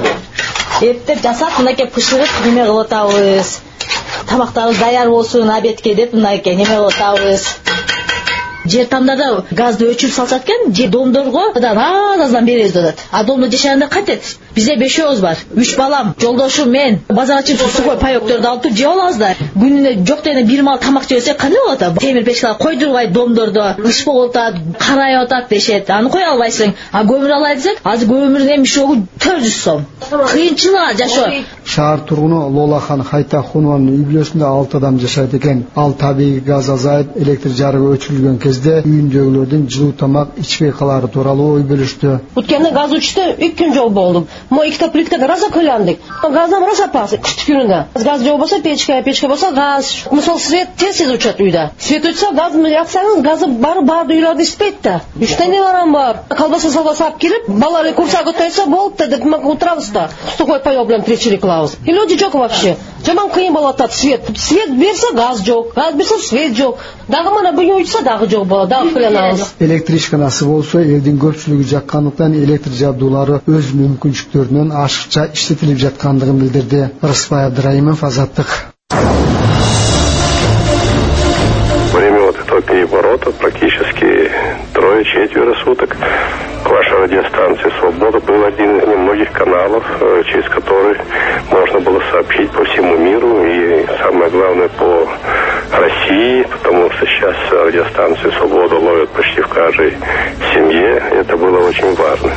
Speaker 7: Эптеп жасап мынакей пышырып неме кылып атабыз. Тамактарыбыз даяр болсун обедке деп мынакей неме кылып атабыз. Жер тамдарда газды өчүрүп салышат экен, же домдорго аз-аздан беребиз деп атат. А домдо жашаганда кантет? Бизде бешөөбүз бар. Үч балам, жолдошум мен. Базарга чыгып сухой паёктөрдү алып туруп жеп алабыз да. Күнүнө жок дегенде бир мал тамак жесек кандай болот а? Темир печкалар койдурбайт домдордо. Ыш болуп атат, карайып атат дешет. Аны кое албайсың. А көмүр алай десек, азыр көмүрдүн эми шогу төрт жүз сом. Кыйынчылык жашоо.
Speaker 5: Шаар тургуну Лолахан Хайтахунованын үй бүлөсүндө алты адам жашайт экен. Ал табигый газ азайып, электр жарыгы өчүрүлгөн кезде үйүндөгүлөрдүн жылуу тамак ичпей калары тууралуу ой бөлүштү.
Speaker 8: Өткөндө газ учту iki gün жол болдум. Мо ikkita плиткага раза көйлөндүк. Газдан раза пасы кыш күнүндө. Газ жок болсо печка, печка болсо газ. Мисалы свет тез-тез учат үйдө. Свет учса газды яксаңыз, газы бар бар үйлөрдө испейт да. Үч тане барам бар. Колбаса салбаса алып келип, балалар курсак өтөйсө болуп да деп утурабыз да. Сухой паёк менен тиричилик кылабыз. И люди жок вообще. Жаман кыйын болуп атат свет. Свет берсе газ жок, газ берсе свет жок. Дагы мына буюн учса дагы жок болот. Дагы кыйналабыз.
Speaker 5: Электр ишканасы болсо элдин көпчүлүгү жаккандыктан электр жабдуулары өз мүмкүнчүлүктөрүнөн ашыкча иштетилип жаткандыгын билдирди. Рыспай Абдыраимов, Азаттык.
Speaker 21: Время вот этого переворота практически трое-четверо суток ваша радиостанция «Свобода» был один из немногих каналов, через который можно было сообщить по всему миру и, самое главное, по России, потому что сейчас радиостанцию «Свобода» ловят почти в каждой семье. Это было очень важно.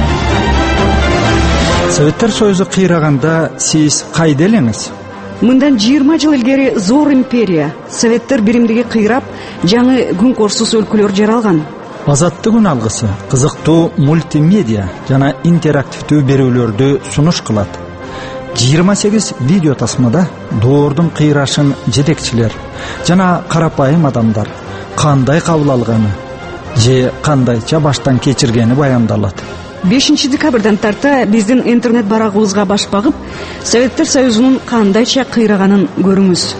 Speaker 22: Советтер Союзу кыйраганда сиз кайда элеңиз?
Speaker 23: Мындан жыйырма жыл илгери зор империя, Советтер биримдиги кыйрап, жаңы күн корсуз өлкөлөр жаралган.
Speaker 22: Азаттык үн алгысы кызыктуу мультимедиа жана интерактивдүү берүүлөрдү сунуш кылат. жыйырма сегиз видео тасмада доордун кыйрашын жетекчилер жана карапайым адамдар кандай кабыл алганы же кандайча баштан кечиргени баяндалат.
Speaker 23: бешинчи декабрдан тарта биздин интернет барагыбызга баш багып, Советтер Союзунун кандайча кыйраганын көрүңүз.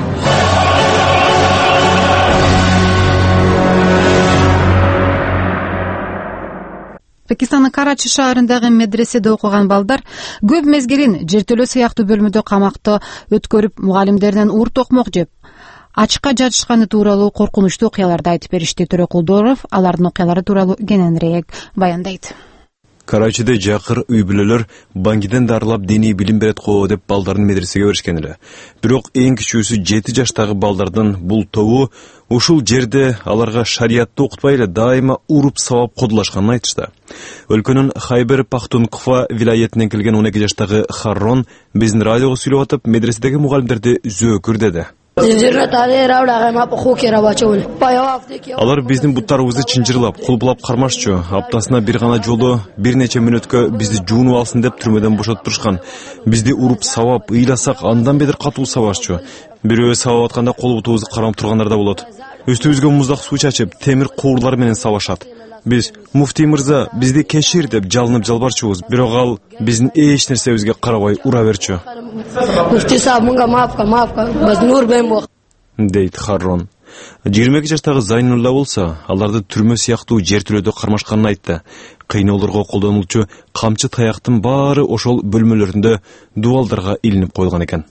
Speaker 2: Пакистандын Карачи шаарындагы медреседе окуган балдар көп мезгилин жертөлөө сыяктуу бөлмөдө камакта өткөрүп, мугалимдеринен ур токмок жеп, ачыкка жатышканы тууралуу коркунучтуу окуяларды айтып беришти. Төрөкулдоров алардын окуялары тууралуу кененирээк баяндайт.
Speaker 14: Карачиде жакыр үй бүлөлөр баңгиден дарылап диний билим берет го деп балдарын медресеге беришкен эле. Бирок эң кичүүсү жети жаштагы балдардын бул тобу ушул жерде аларга шариятты окутпай эле дайыма уруп сабап кодулашканын айтышты. Өлкөнүн Хайбер Пахтунква вилаятынан келген он эки жаштагы Харрон биздин радиого сүйлөп атып, медреседеги мугалимдерди зөөкүр деди. Алар биздин буттарыбызды чынжырлап, кулпулап кармашчу. Аптасына бир гана жолу бир нече мүнөткө бизди жуунуп алсын деп түрмөдөн бошотуп турушкан. Бизди уруп сабап, ыйласак андан бедер катуу сабашчу. Бирөө сабап атканда колубутубузду кармап тургандар да болот. Үстүбүзгө муздак суу чачып, темир куурлар менен сабашат. Биз муфтий мырза бизди кечир деп жалынып жалбарчубуз, бирок ал биздин эч нерсебизге карабай ура берчү. Дейт Харрон. жыйырма эки жаштагы Зайнулла болсо, аларды түрмө сыяктуу жертөлөдө кармашканын айтты. Кыйноолорго колдонулчу камчы таяктын баары ошол бөлмөлөрүндө дубалдарга илинип коюлган экен.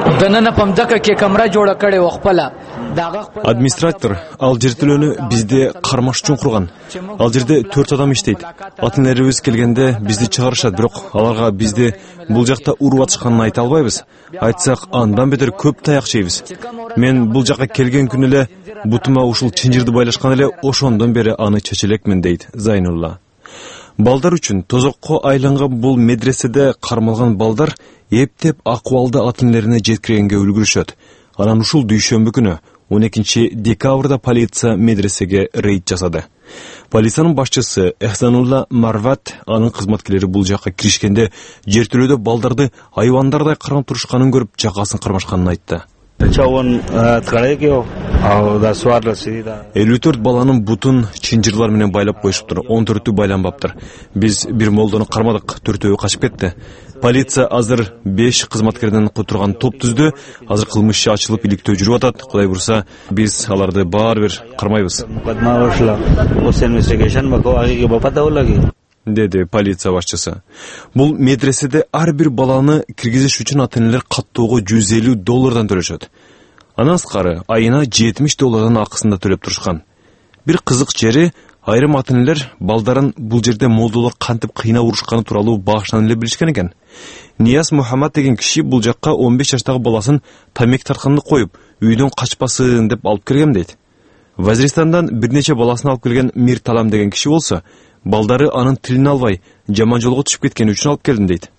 Speaker 14: Администратор ал жертөлөнү бизде кармаш үчүн курган. Ал жерде төрт адам иштейт. Ата-энелерибиз келгенде бизди чыгарышат, бирок аларга бизди бул жакта уруп атышканын айта албайбыз. Айтсак андан бетер көп таяк жейбиз. Мен бул жакка келген күнү эле бутума ушул чынжырды байлашкан эле, ошондон бери аны чечелекмин дейт Зайнулла. Балдар үчүн тозокко айланган бул медреседе кармалган балдар эптеп акыбалды ата-энелерине жеткиргенге үлгүрүшөт. Анан ушул дүйшөмбү күнү он экинчи декабрда полиция медресеге рейд жасады. Полициянын башчысы Эхсанулла Марват анын кызматкерлери бул жакка киришкенде жертөлөдө балдарды айвандардай кармап турушканын көрүп жакасын кармашканын айтты. элүү төрт баланын бутун чынжырлар менен байлап коюшуптур, он төртү байланбаптыр. Биз бир молдону кармадык, төртөө качып кетти. Полиция азыр беш кызматкерден кутурган топ түздү. Азыр кылмыш иши ачылып иликтөө жүрүп атат. Кудай бурса, биз аларды баары бир кармайбыз. Деди полиция башчысы. Бул медреседе ар бир баланы киргизиш үчүн ата-энелер каттоого жүз элүү доллардан төлөшөт. Андан сырткары айына жетимиш доллардан акысында төлөп турушкан. Бир кызык жери, айрым ата-энелер балдарын бул жерде молдолор кантип кыйнап урушканы тууралуу багыштан эле билишкен экен. Нияз Мухаммад деген киши бул жакка он беш жаштагы баласын тамек тартканды коюп, үйдөн качпасын деп алып келгем дейт. Вазиристандан бир нече баласын алып келген Мир Талам деген киши болсо, балдары анын тилин албай, жаман жолго түшүп кеткени үчүн алып келдим дейт.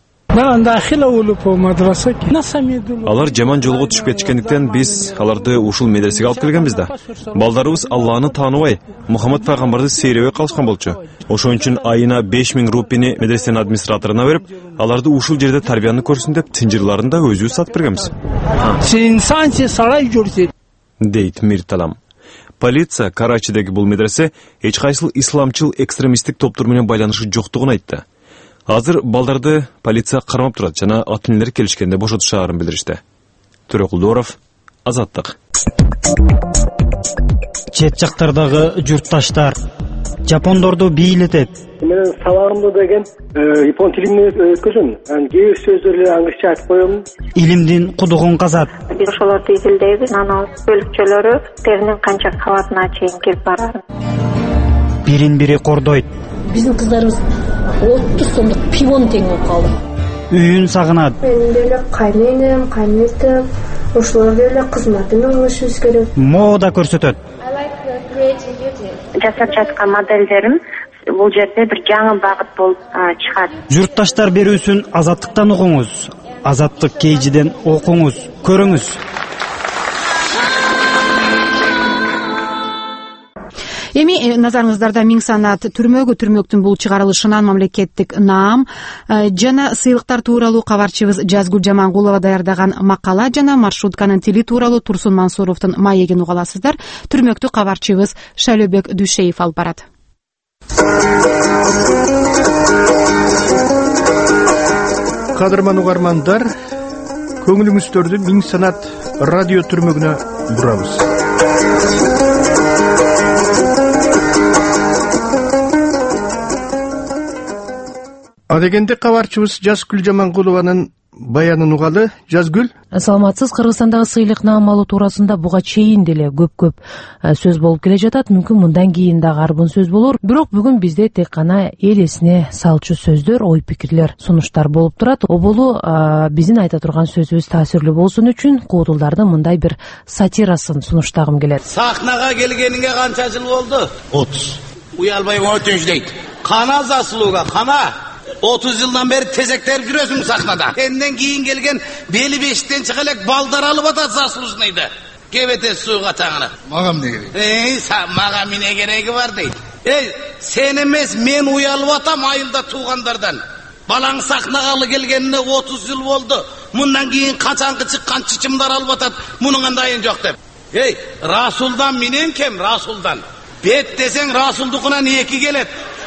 Speaker 14: Алар жаман жолго түшүп кетишкендиктен биз аларды ушул медресеге алып келгенбиз да. Балдарыбыз Алланы тааныбай, Мухаммад пайгамбарды сейребей калышкан болчу. Ошон үчүн айына беш миң рупини медресенин администраторуна берип, аларды ушул жерде тарбияны көрсүн деп тынжырларын да өзүбүз сатып бергенбиз. Дейт Мир Талам. Полиция Карачидеги бул медресе эч кайсыл исламчыл экстремисттик топтор менен байланышы жоктугун айтты. Азыр балдарды полиция кармап турат жана ата-энелер келишкенде бошотушаарын билдиришти. Төрөкулдоров, Азаттык.
Speaker 22: Чет жактардагы журтташтар жапондорду бийлетет.
Speaker 9: Мен сабагымда деген япон тилинде өткөзөм. Анан кээ бир сөздөрдү англисче айтып коем.
Speaker 22: Илимдин кудугун казат.
Speaker 10: Биз ошолорду изилдейбиз, анан бөлүкчөлөрү теринин канча кабатына чейин кирип барат.
Speaker 22: Бирин-бири кордойт.
Speaker 11: Биздин кыздарыбыз отуз сомдук пивон тең болуп калды.
Speaker 22: Үйүн сагынат.
Speaker 11: Менин деле кайненем, кайнетем, ошолор деле кызматын алышыбыз керек.
Speaker 22: Мода көрсөтөт.
Speaker 10: Жасап жаткан моделдерим бул жерде бир жаңы багыт болуп чыгат.
Speaker 22: Журтташтар берүүсүн Азаттыктан угуңуз. Азаттык кейжиден окуңуз, көрүңүз.
Speaker 2: Эми назарыңыздарда миң санат түрмөгө түрмөктүн бул чыгарылышынан мамлекеттик наам жана сыйлыктар тууралуу кабарчыбыз Жазгүл Жамангулова даярдаган макала жана маршрутканын тили тууралуу Турсун Мансуровдун маегин уга аласыздар. Түрмөктү кабарчыбыз Шайлөбек Дүшеев алып барат.
Speaker 12: Кадырман угармандар, көңүлүңүздөрдү миң санат радио түрмөгүнө бурабыз. Адегенде кабарчыбыз Жазгүл Жамангулованын баянын угалы. Жазгүл,
Speaker 13: саламатсыз. Кыргызстандагы сыйлык наам алуу туурасында буга чейин деле көп-көп сөз болуп келе жатат. Мүмкүн мындан кийин дагы арбын сөз болор. Бирок бүгүн бизде тек гана эл эсине салчу сөздөр, ой пикирлер, сунуштар болуп турат. Оболу биздин айта турган сөзүбүз таасирлүү болсун үчүн куудулдардын мындай бир сатирасын сунуштагым келет.
Speaker 15: Сахнага келгениңе канча жыл болду? отуз. Уялбай өтүнч дейт. Кана засылууга, кана. отуз жылдан бери тезектер жүрөсүң сахнада. Энден кийин келген бели бештен чыга элек балдар алып атат заслуженныйды. Кебете сууга таңына. Мага эмне керек? Эй, мага эмне кереги бар дейт. Эй, сен эмес, мен уялып атам айылда туугандардан. Балаң сахнага келгенине отуз жыл болду. Мындан кийин качанкы чыккан чычымдар алып атат. Мунун кандайын жок деп. Эй, Расулдан менен кем? Расулдан. Бет десең Расулдукунан эки келет.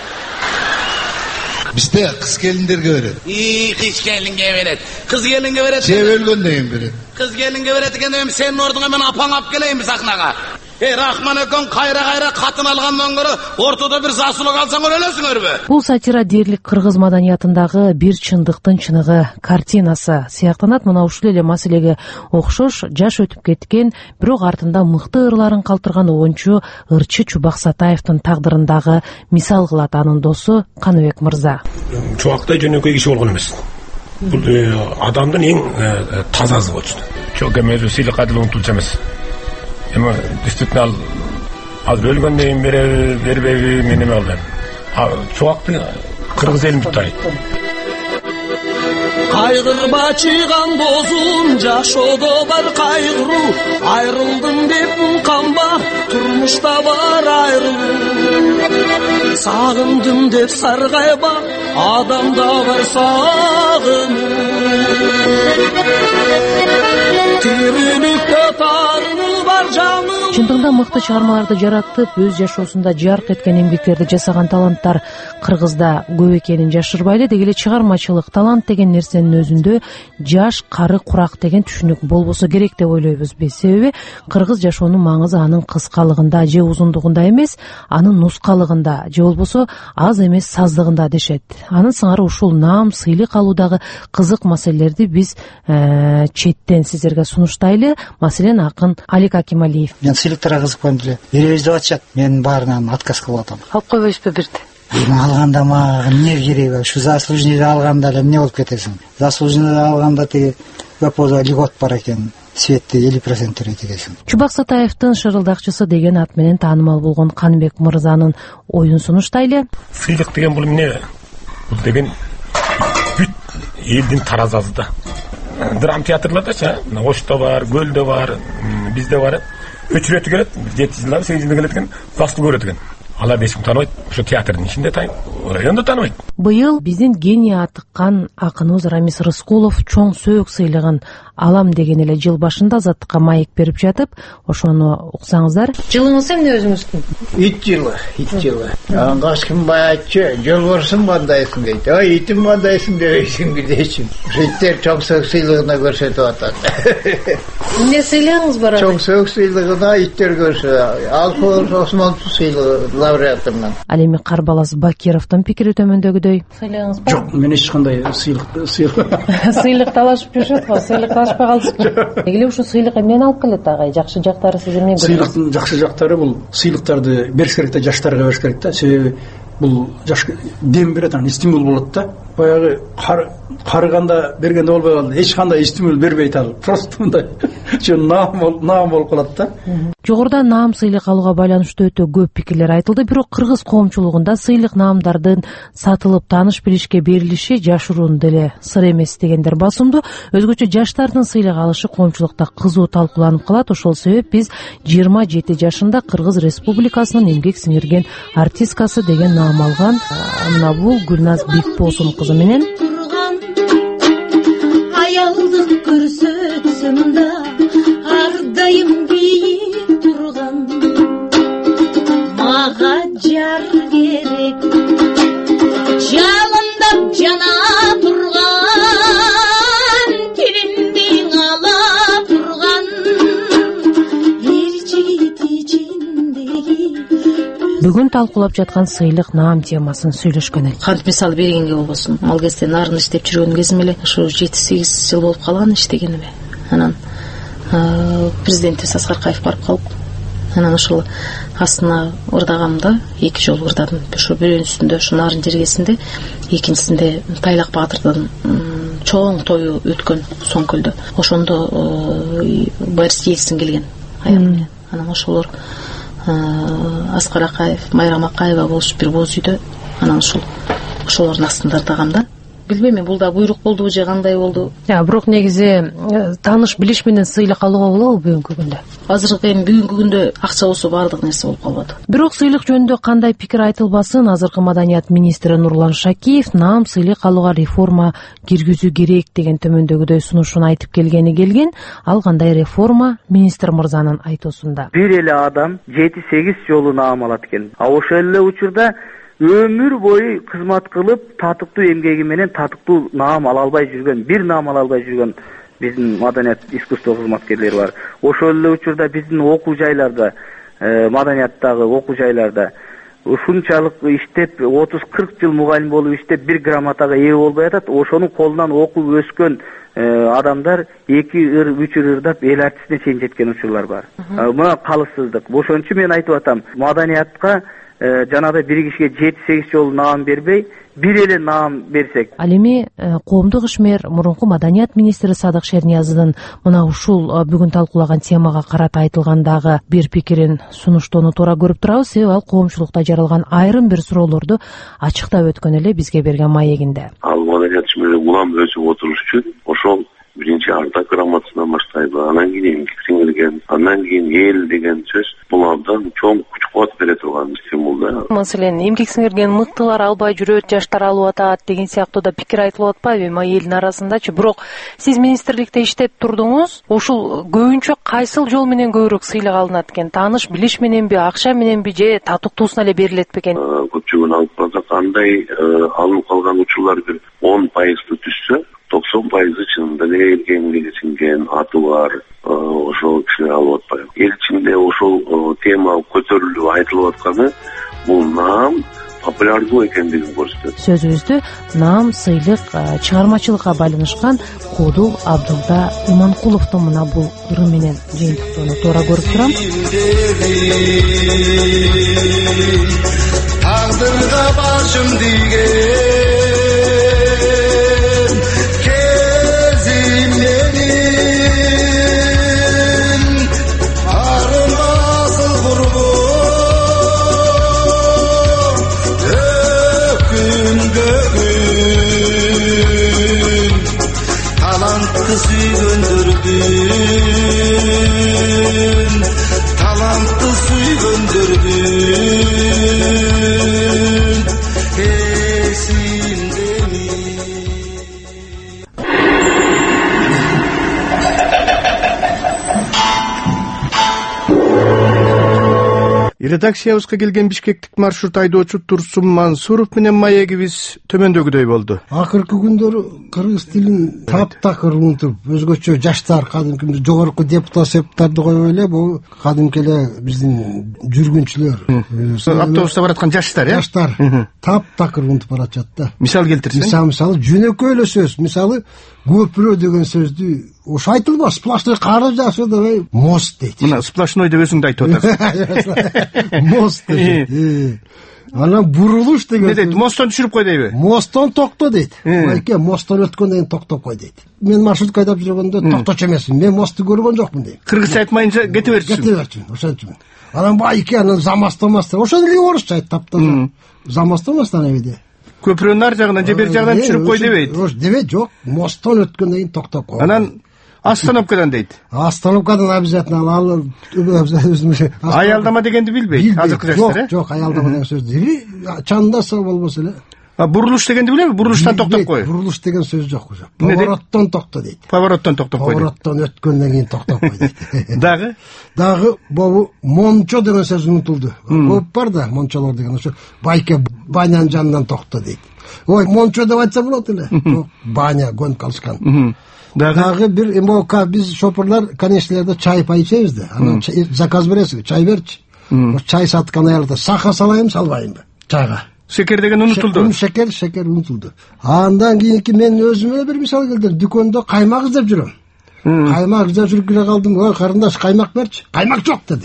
Speaker 16: Bizde kız gelinlerge verir.
Speaker 15: İyi kız gelinge verir. Kız gelinge verir.
Speaker 16: Şey ölgöndeyim biri.
Speaker 15: Kız gelinge verir degende senin orduna hemen apan ap geleyim mi saknaga? Ey Rahman ökön kayra kayra katın algandan göre ortada bir zasılık alsan ölesиңерби?
Speaker 13: Бул сатира дээрлик кыргыз маданиятындагы бир чындыктын чыныгы картинасы сыяктанат. Мына ушул эле маселеге окшош жаш өтүп кеткен, бирок артында мыкты ырларын калтырган оончу ырчы Чубак Сатаевдин тагдырындагы мисал кылат анын досу Каныбек мырза.
Speaker 25: Чубактай жөнөкөй киши болгон эмес. Бул адамдын эң тазасы болчу. Чок эмес, сыйлык кадыл унутулчу эмес. Эми действительно ал азыр өлгөндөн бери бербеби мен эме алдым. Чубакты кыргыз элин туттайт.
Speaker 26: Кайгырба чыган досум, жашоодо бар кайгыруу, айрылдым деп канба, турмушта бар айрылуу. Сагындым деп саргайба, адамда бар сагынуу. Тириликте тарынуу бар жаңы.
Speaker 13: Чындыгында мыкты чыгармаларды жараттып, өз жашоосунда жарк эткен эмгектерди жасаган таланттар Кыргызда көп экенин жашырбайлы. Дегеле чыгармачылык, талант деген нерсенин өзүндө жаш, кары, курак деген түшүнүк болбосо керек деп ойлойбуз биз. Себеби кыргыз жашоонун маңызы анын кыскалыгында же узундугунда эмес, анын нускалыгында же болбосо аз эмес саздыгында дешет. Анын сыңары ушул наам, сыйлык алуудагы кызык маселелерди биз четтен сиздерге сунуштайлы. Маселен, акын Алик Акималиев.
Speaker 27: Мен сыйлыктарга кызыкпайм деле. Беребиз деп атышат. Мен баарынан отказ кылып атам.
Speaker 13: Алып койбойсузбу бирди?
Speaker 27: Эми алганда мага эмне кереги бар? Ушу заслуженныйды алганда эле эмне болуп кетесиң? Заслуженныйды алганда тиги ВПОда льгот бар экен. Светти элүү процент төлөйт экенсиң.
Speaker 13: Чубак Сатаевдин Шырылдакчысы деген ат менен таанымал болгон Каныбек мырзанын оюн сунуштайлы.
Speaker 25: Сыйлык деген бул эмне? Бул деген бүт элдин таразасы да. Драм театрлардачы, Ошто бар, Көлдө бар, бизде бар. Өчүрөтү келет, жети жылдар, сегиз жылда келет экен, заслуг көрөт экен. Алар эчким тааныбайт, ошо театрдын ичинде тайм, райондо тааныбайт.
Speaker 13: Быйыл биздин гений атыккан акыныбыз Рамис Рыскулов чоң сөйүк сыйлыгын алам деген эле жыл башында Азаттыкка маек берип жатып, ошону уксаңыздар.
Speaker 8: Жылыңыз эмне өзүңүздүн?
Speaker 27: Ит жылы, ит жылы. Аңгаш ким баячы, жолборсуң кандайсың дейт. Ой, итим кандайсың дебейсиң бидечим. Иттер чоң сөйүк сыйлыгына көрсөтүп атат.
Speaker 8: Эмне сыйлыгыңыз бар?
Speaker 27: Чоң сөйүк сыйлыгына иттер көрсө, Алфор Осмонов сыйлыгы лауреатымдан.
Speaker 13: Ал эми Карбалас Бакировдун пикири төмөндөгүдөй.
Speaker 8: Сыйлыгыңыз бар?
Speaker 27: Жок, мен эч кандай сыйлык сыйлык.
Speaker 8: Сыйлык талашып жүрүшөт го, сыйлык талашпай калдыңызбы? Эле ушул сыйлык эмнени алып келет агай? Жакшы жактары сиз эмне көрөсүз?
Speaker 27: Сыйлыктын жакшы жактары бул сыйлыктарды бериш керек да, жаштарга бериш керек да. Себеби бул жаш дем берет, анан стимул болот да. Баягы карыганда бергенде болбой калды. Эч кандай стимул бербейт ал. Просто мындай
Speaker 22: Чын наам болуп калат да.
Speaker 13: Жогоруда наам сыйлык алууга байланыштуу өтө көп пикирлер айтылды, бирок кыргыз коомчулугунда сыйлык наамдардын сатылып тааныш билишке берилиши жашыруун деле сыр эмес дегендер басымдуу. Өзгөчө жаштардын сыйлык алышы коомчулукта кызуу талкууланып калат. Ошол себеп биз жыйырма жети жашында Кыргыз Республикасынын эмгек сиңирген артисткасы деген наам алган мына бул Гүлназ Бекбосун кызы менен
Speaker 1: аялдык көрсөтсөм да ар дайым кийип турган мага жар керек жалындап жана турган тилимдин ала турган эр жигит ичиндеги.
Speaker 13: Бүгүн талкуулап жаткан сыйлык наам темасын сүйлөшкөн элек.
Speaker 7: Кантип мисалы бергенге болбосун. Ал кезде нарын иштеп жүргөн кезим эле, ушу жети сегиз жыл болуп калган иштегениме. Анан президентибиз Аскар барып калып, анан ошол астына ырдаганымда эки жолу ырдадым. Ошо бирөөнүн үстүндө, ушу нарын жергесинде, экинчисинде Тайлак Баатырдын чоң тою өткөн Соңкөлдө. Ошондо Борис Ельцин келген аягы менен. Анан ошолор Аскар Акаев, Майрам Акаева болушуп бир боз үйдө. Анан ошол ошолордун астында ырдагам да. Билбейм, бул да буйрук болдубу же кандай болду.
Speaker 13: Я, бирок негизи тааныш билиш менен сыйлык алууга болобу бүгүнкү күндө?
Speaker 7: Азыркы эми бүгүнкү күндө акча болсо баардык нерсе болуп калбады.
Speaker 13: Бирок сыйлык жөнүндө кандай пикир айтылбасын, азыркы маданият министри Нурлан Шакиев наам сыйлык алууга реформа киргизүү керек деген төмөндөгүдөй сунушун айтып келгени келген. Ал кандай реформа? Министр мырзанын айтуусунда.
Speaker 4: Бир эле адам жети сегиз жолу наам алат экен. А ошол эле учурда өмүр бою кызмат кылып, татыктуу эмгеги менен татыктуу наам ала албай жүргөн, бир наам ала албай жүргөн биздин маданият искусство кызматкерлери бар. Ошол эле учурда биздин окуу жайларда, маданияттагы окуу жайларда ушунчалык иштеп, отуз кырк жыл мугалим болуп иштеп, бир грамотага ээ болбой атат. Ошонун колунан окуп өскөн адамдар эки ыр, үч ыр ырдап эл артисине чейин жеткен учурлар бар. Мына калыссыздык. Ошон үчүн мен айтып атам, маданиятка жанагыдай бир кишиге жети сегиз жолу наам бербей, бир эле наам берсек.
Speaker 13: Ал эми коомдук ишмер мурунку маданият министри Садык Шерниязовдун мына ушул бүгүн талкуулаган темага карата айтылгандагы бир пикирин сунуштоону туура көрүп турабыз. Себеби ал коомчулукта жаралган айрым бир суроолорду ачыктап өткөн эле бизге берген маегинде.
Speaker 21: Ал маданият ишмери улам өсүп отуруш үчүн ошол биринчи ардак грамотасынан баштайбы, анан кийин эмгек сиңирген, анан кийин эл деген сөз бул абдан чоң күч кубат бере турган стимул да.
Speaker 13: Маселен, эмгек сиңирген мыктылар албай жүрөт, жаштар алып атат деген сыяктуу да пикир айтылып атпайбы эми элдин арасындачы? Бирок сиз министрликте иштеп турдуңуз, ушул көбүнчө кайсыл жол менен көбүрөөк сыйлык алынат экен? Тааныш билиш мененби, акча мененби же татыктуусуна эле берилет бекен?
Speaker 21: Көпчүгүн алып барсак, андай алынып калган учурлар бир он пайызды түшсө, токсон пайызы чынында эле эмгеги сиңген аты бар, ошол кишилер алып атпайбы. Эл ичинде ошол тема көтөрүлүп айтылып атканы бул наам популярдуу экендигин көрсөтөт.
Speaker 13: Сөзүбүздү наам сыйлык чыгармачылыкка байланышкан Кодул Абдулда Иманкуловдун мына бул ыры менен жыйынтыктоону туура көрүп турам.
Speaker 26: Тагдырга башым тийген süygöndürdün, talantlı süygöndürdün, esinde mi?
Speaker 12: Редакциябызга келген бишкектик маршрут айдоочу Турсун Мансуров менен маегибиз төмөндөгүдөй болду.
Speaker 17: Акыркы күндөрү кыргыз тилин таптакыр унутуп, өзгөчө жаштар, кадимки жогорку депутат септарды коюп эле, бул кадимки эле биздин жүргүнчүлөр,
Speaker 12: автобуста бараткан жаштар, э?
Speaker 17: Жаштар таптакыр унутуп баратышат да.
Speaker 12: Мисал келтирсең?
Speaker 17: Мисалы, мисалы жөнөкөй эле сөз, мисалы көпүрө деген сөздү ошо айтылбас, сплошной кары жашы деп мост дейт.
Speaker 12: Мына сплошной деп өзүң да айтып атасың.
Speaker 17: Мост дейт. анан бурулуш деген
Speaker 12: не дейт, мосттон түшүрүп кой дейби?
Speaker 17: Мосттон токто дейт. Байке, мосттон өткөндөн кийин токтоп кой дейт. Мен маршрутка айдап жүргөндө токточу эмесмин, мен мосту көргөн жокмун дейт.
Speaker 12: Кыргызча айтмайынча кете берчүсүң.
Speaker 17: Кете берчүмүн, ошончумун. Анан байке анан замастамастан, ошону эле орусча айт таптаза. Замастамастан эбиде.
Speaker 12: Көпүрөнүн ар жагынан же бер жагынан түшүрүп кой дебейт.
Speaker 17: Дебейт, жок. Мосттон өткөндөн кийин токтоп кой.
Speaker 12: Анан остановкадан дейт.
Speaker 17: Остановкадан обязательно ал
Speaker 12: аялдама дегенди билбейт азыркы жаштар, э?
Speaker 17: Жок, жок, аялдама деген сөздү. Чанда сау болбосо эле.
Speaker 12: А бурулуш дегенди билеби? Бурулуштан токтоп кой.
Speaker 17: Бурулуш деген сөз жок уже. Повороттон токто дейт.
Speaker 12: Повороттон токтоп кой.
Speaker 17: Повороттон өткөндөн кийин токтоп кой дейт.
Speaker 12: Дагы?
Speaker 17: Дагы бобу мончо деген сөз унутулду. Көп бар да мончолор деген ошо байке банянын жанынан токто дейт. Ой, мончо деп айтса болот эле. Баня көнүп калышкан. Дагы бир эмока биз шопурлар конечныйларда чай пай ичебиз да. Анан заказ бересиз, чай берчи. Чай саткан аялда сахар салайым, салбайымбы? Чайга.
Speaker 12: Шекер деген унутулду.
Speaker 17: Шекер, шекер унутулду. Андан кийинки мен өзүмө бир мисал келтирем. Дүкөндө каймак издеп жүрөм. Каймак издеп жүрүп келе калдым. Ой, карындаш, каймак берчи. Каймак жок деди.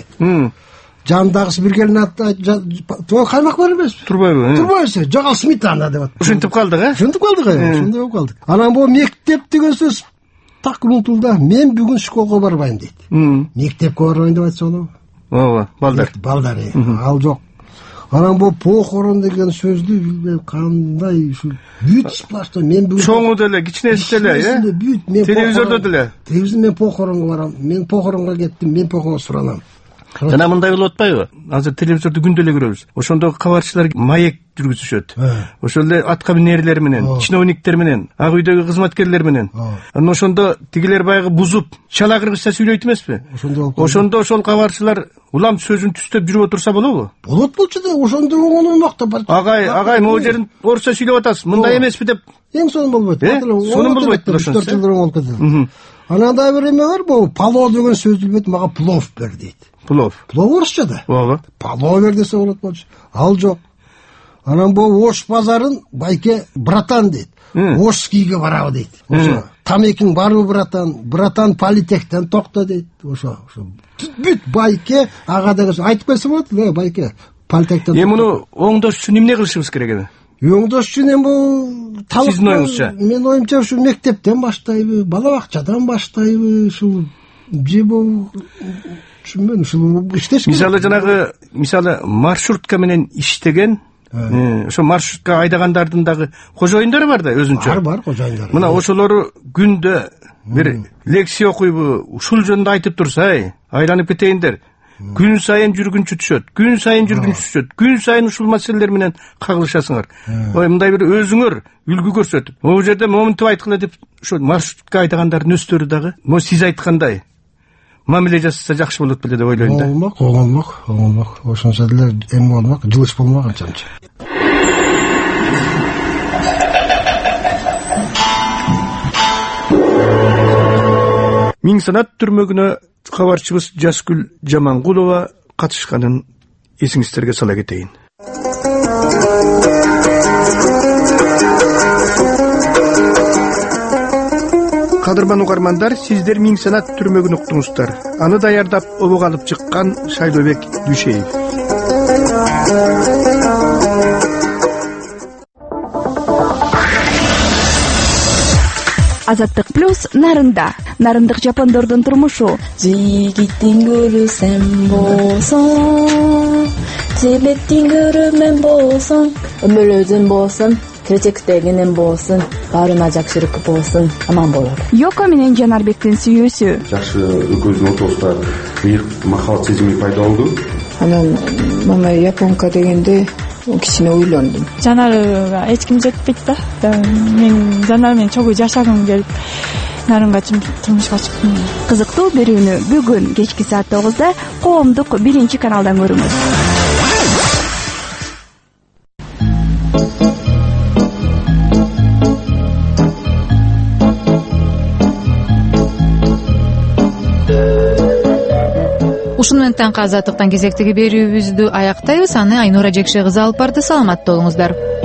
Speaker 17: Жандагысы бир келин атты, "Той каймак бар эмеспи?"
Speaker 12: Турбайбы?
Speaker 17: Турбайбы, жок ал сметана деп атты.
Speaker 12: Ушинтип калдык, э?
Speaker 17: Ушинтип калдык, э? Ошондой болуп калдык. Анан бул мектеп деген сөз так унутулду. Мен бүгүн школго барбайм дейт. Мектепке барбайм деп айтса болобу?
Speaker 12: Ооба, балдар.
Speaker 17: Балдар, ал жок. Анан бул похорон деген сөздү билбейм кандай ушу бүт сплаштой мен бүгүн
Speaker 12: чоңу деле, кичинеси деле, э? Телевизордо деле.
Speaker 17: Телевизор мен похоронго барам. Мен похоронго кеттим, мен похоронго суранам.
Speaker 12: Жана мындай болуп атпайбы? Азыр телевизорду күндө эле көрөбүз. Ошондо кабарчылар маек жүргүзүшөт. Ошол эле атка минерлер менен, чиновниктер менен, ак үйдөгү кызматкерлер менен. Анан ошондо тигилер баягы бузуп, чала кыргызча сүйлөйт эмеспи? Ошондо ошол кабарчылар улам сөзүн түстөп жүрүп отурса болобу?
Speaker 17: Болот болчу да, ошондо оңолуу мактап бар.
Speaker 12: Агай, агай, могу жерин орусча сүйлөп атасыз. Мындай эмеспи деп.
Speaker 17: Эң сонун болбойт.
Speaker 12: Сонун болбойт ошондо.
Speaker 17: төрт жылдар оңолуп кетет. Анан да бир эме бар, бул палоо деген сөздү билбейт, мага плов бер дейт.
Speaker 12: Плов.
Speaker 17: Плов орусча да.
Speaker 12: Ооба.
Speaker 17: Палоо бер десе болот болчу. Ал жок. Анан бул Ош базарын байке братан дейт. Ошскийге барабы дейт. Ошо тамекиң барбы братан? Братан политехтен токто дейт. Ошо, ошо. Бүт байке ага деген айтып койсо болот эле байке. Политехтен.
Speaker 12: Эми муну оңдош үчүн эмне кылышыбыз керек эми?
Speaker 17: Оңдош үчүн эми бул талап.
Speaker 12: Сиздин оюңузча?
Speaker 17: Мен оюмча ушу мектептен баштайбы, бала бакчадан баштайбы, ушул же бул түшүнбөдүм, ушул иштеш.
Speaker 12: Мисалы жанагы, мисалы маршрутка менен иштеген, ошо маршрутка айдагандардын дагы кожоюндары бар да өзүнчө.
Speaker 17: Бар, бар кожоюндар.
Speaker 12: Мына ошолору күндө бир лекция окуйбу, ушул жөнүндө айтып турса, ай, айланып кетейиндер. Күн сайын жүргүнчү түшөт, күн сайын жүргүнчү түшөт, күн сайын ушул маселелер менен кагылышасыңар. Ой, мындай бир өзүңөр үлгү көрсөтүп, могу жерде момунтип айткыла деп ошо маршрутка айдагандардын өздөрү дагы, могу сиз айткандай мамиле жасаса жакшы болот беле деп ойлойм да.
Speaker 17: Оңолмак, оңолмак, оңолмак. Ошончо деле эме болмак, жылыш болмак анчанчы.
Speaker 12: Миң санат түрмөгүнө кабарчыбыз Жасгүл Жамангулова катышканын эсиңиздерге сала кетейин. Кадырман угармандар, сиздер Миң санат түрмөгүн уктуңуздар. Аны даярдап обук алып чыккан Шайлообек Дүйшеев.
Speaker 3: Азаттык плюс нарында. Нарындык жапондордун турмушу.
Speaker 7: Жигиттин көрүсем болсоң, себеттин көрүмөн болсоң, өмүрөдүн болсун, келечектегинен болсун, баарына жакшырык болсун, аман болот.
Speaker 3: Йоко менен Жанарбектин сүйүүсү.
Speaker 5: Жакшы экөөбүздүн ортобузда бийик махабат сезими пайда болду.
Speaker 6: Анан мама японка дегенде кичине ойлондум.
Speaker 18: Жанарга эч ким жетпейт да. Мен Жанар менен чогуу жашагым келип, нарынга турмушка чыктым.
Speaker 3: Кызыктуу берүүнү бүгүн кечки саат тогузда Коомдук биринчи каналдан көрүңүз.
Speaker 2: Ушуну менен таңкы азаттыктан кезектеги берүүбүздү аяктайбыз. Аны Айнура Жекше кызы алып барды. Саламатта болуңуздар.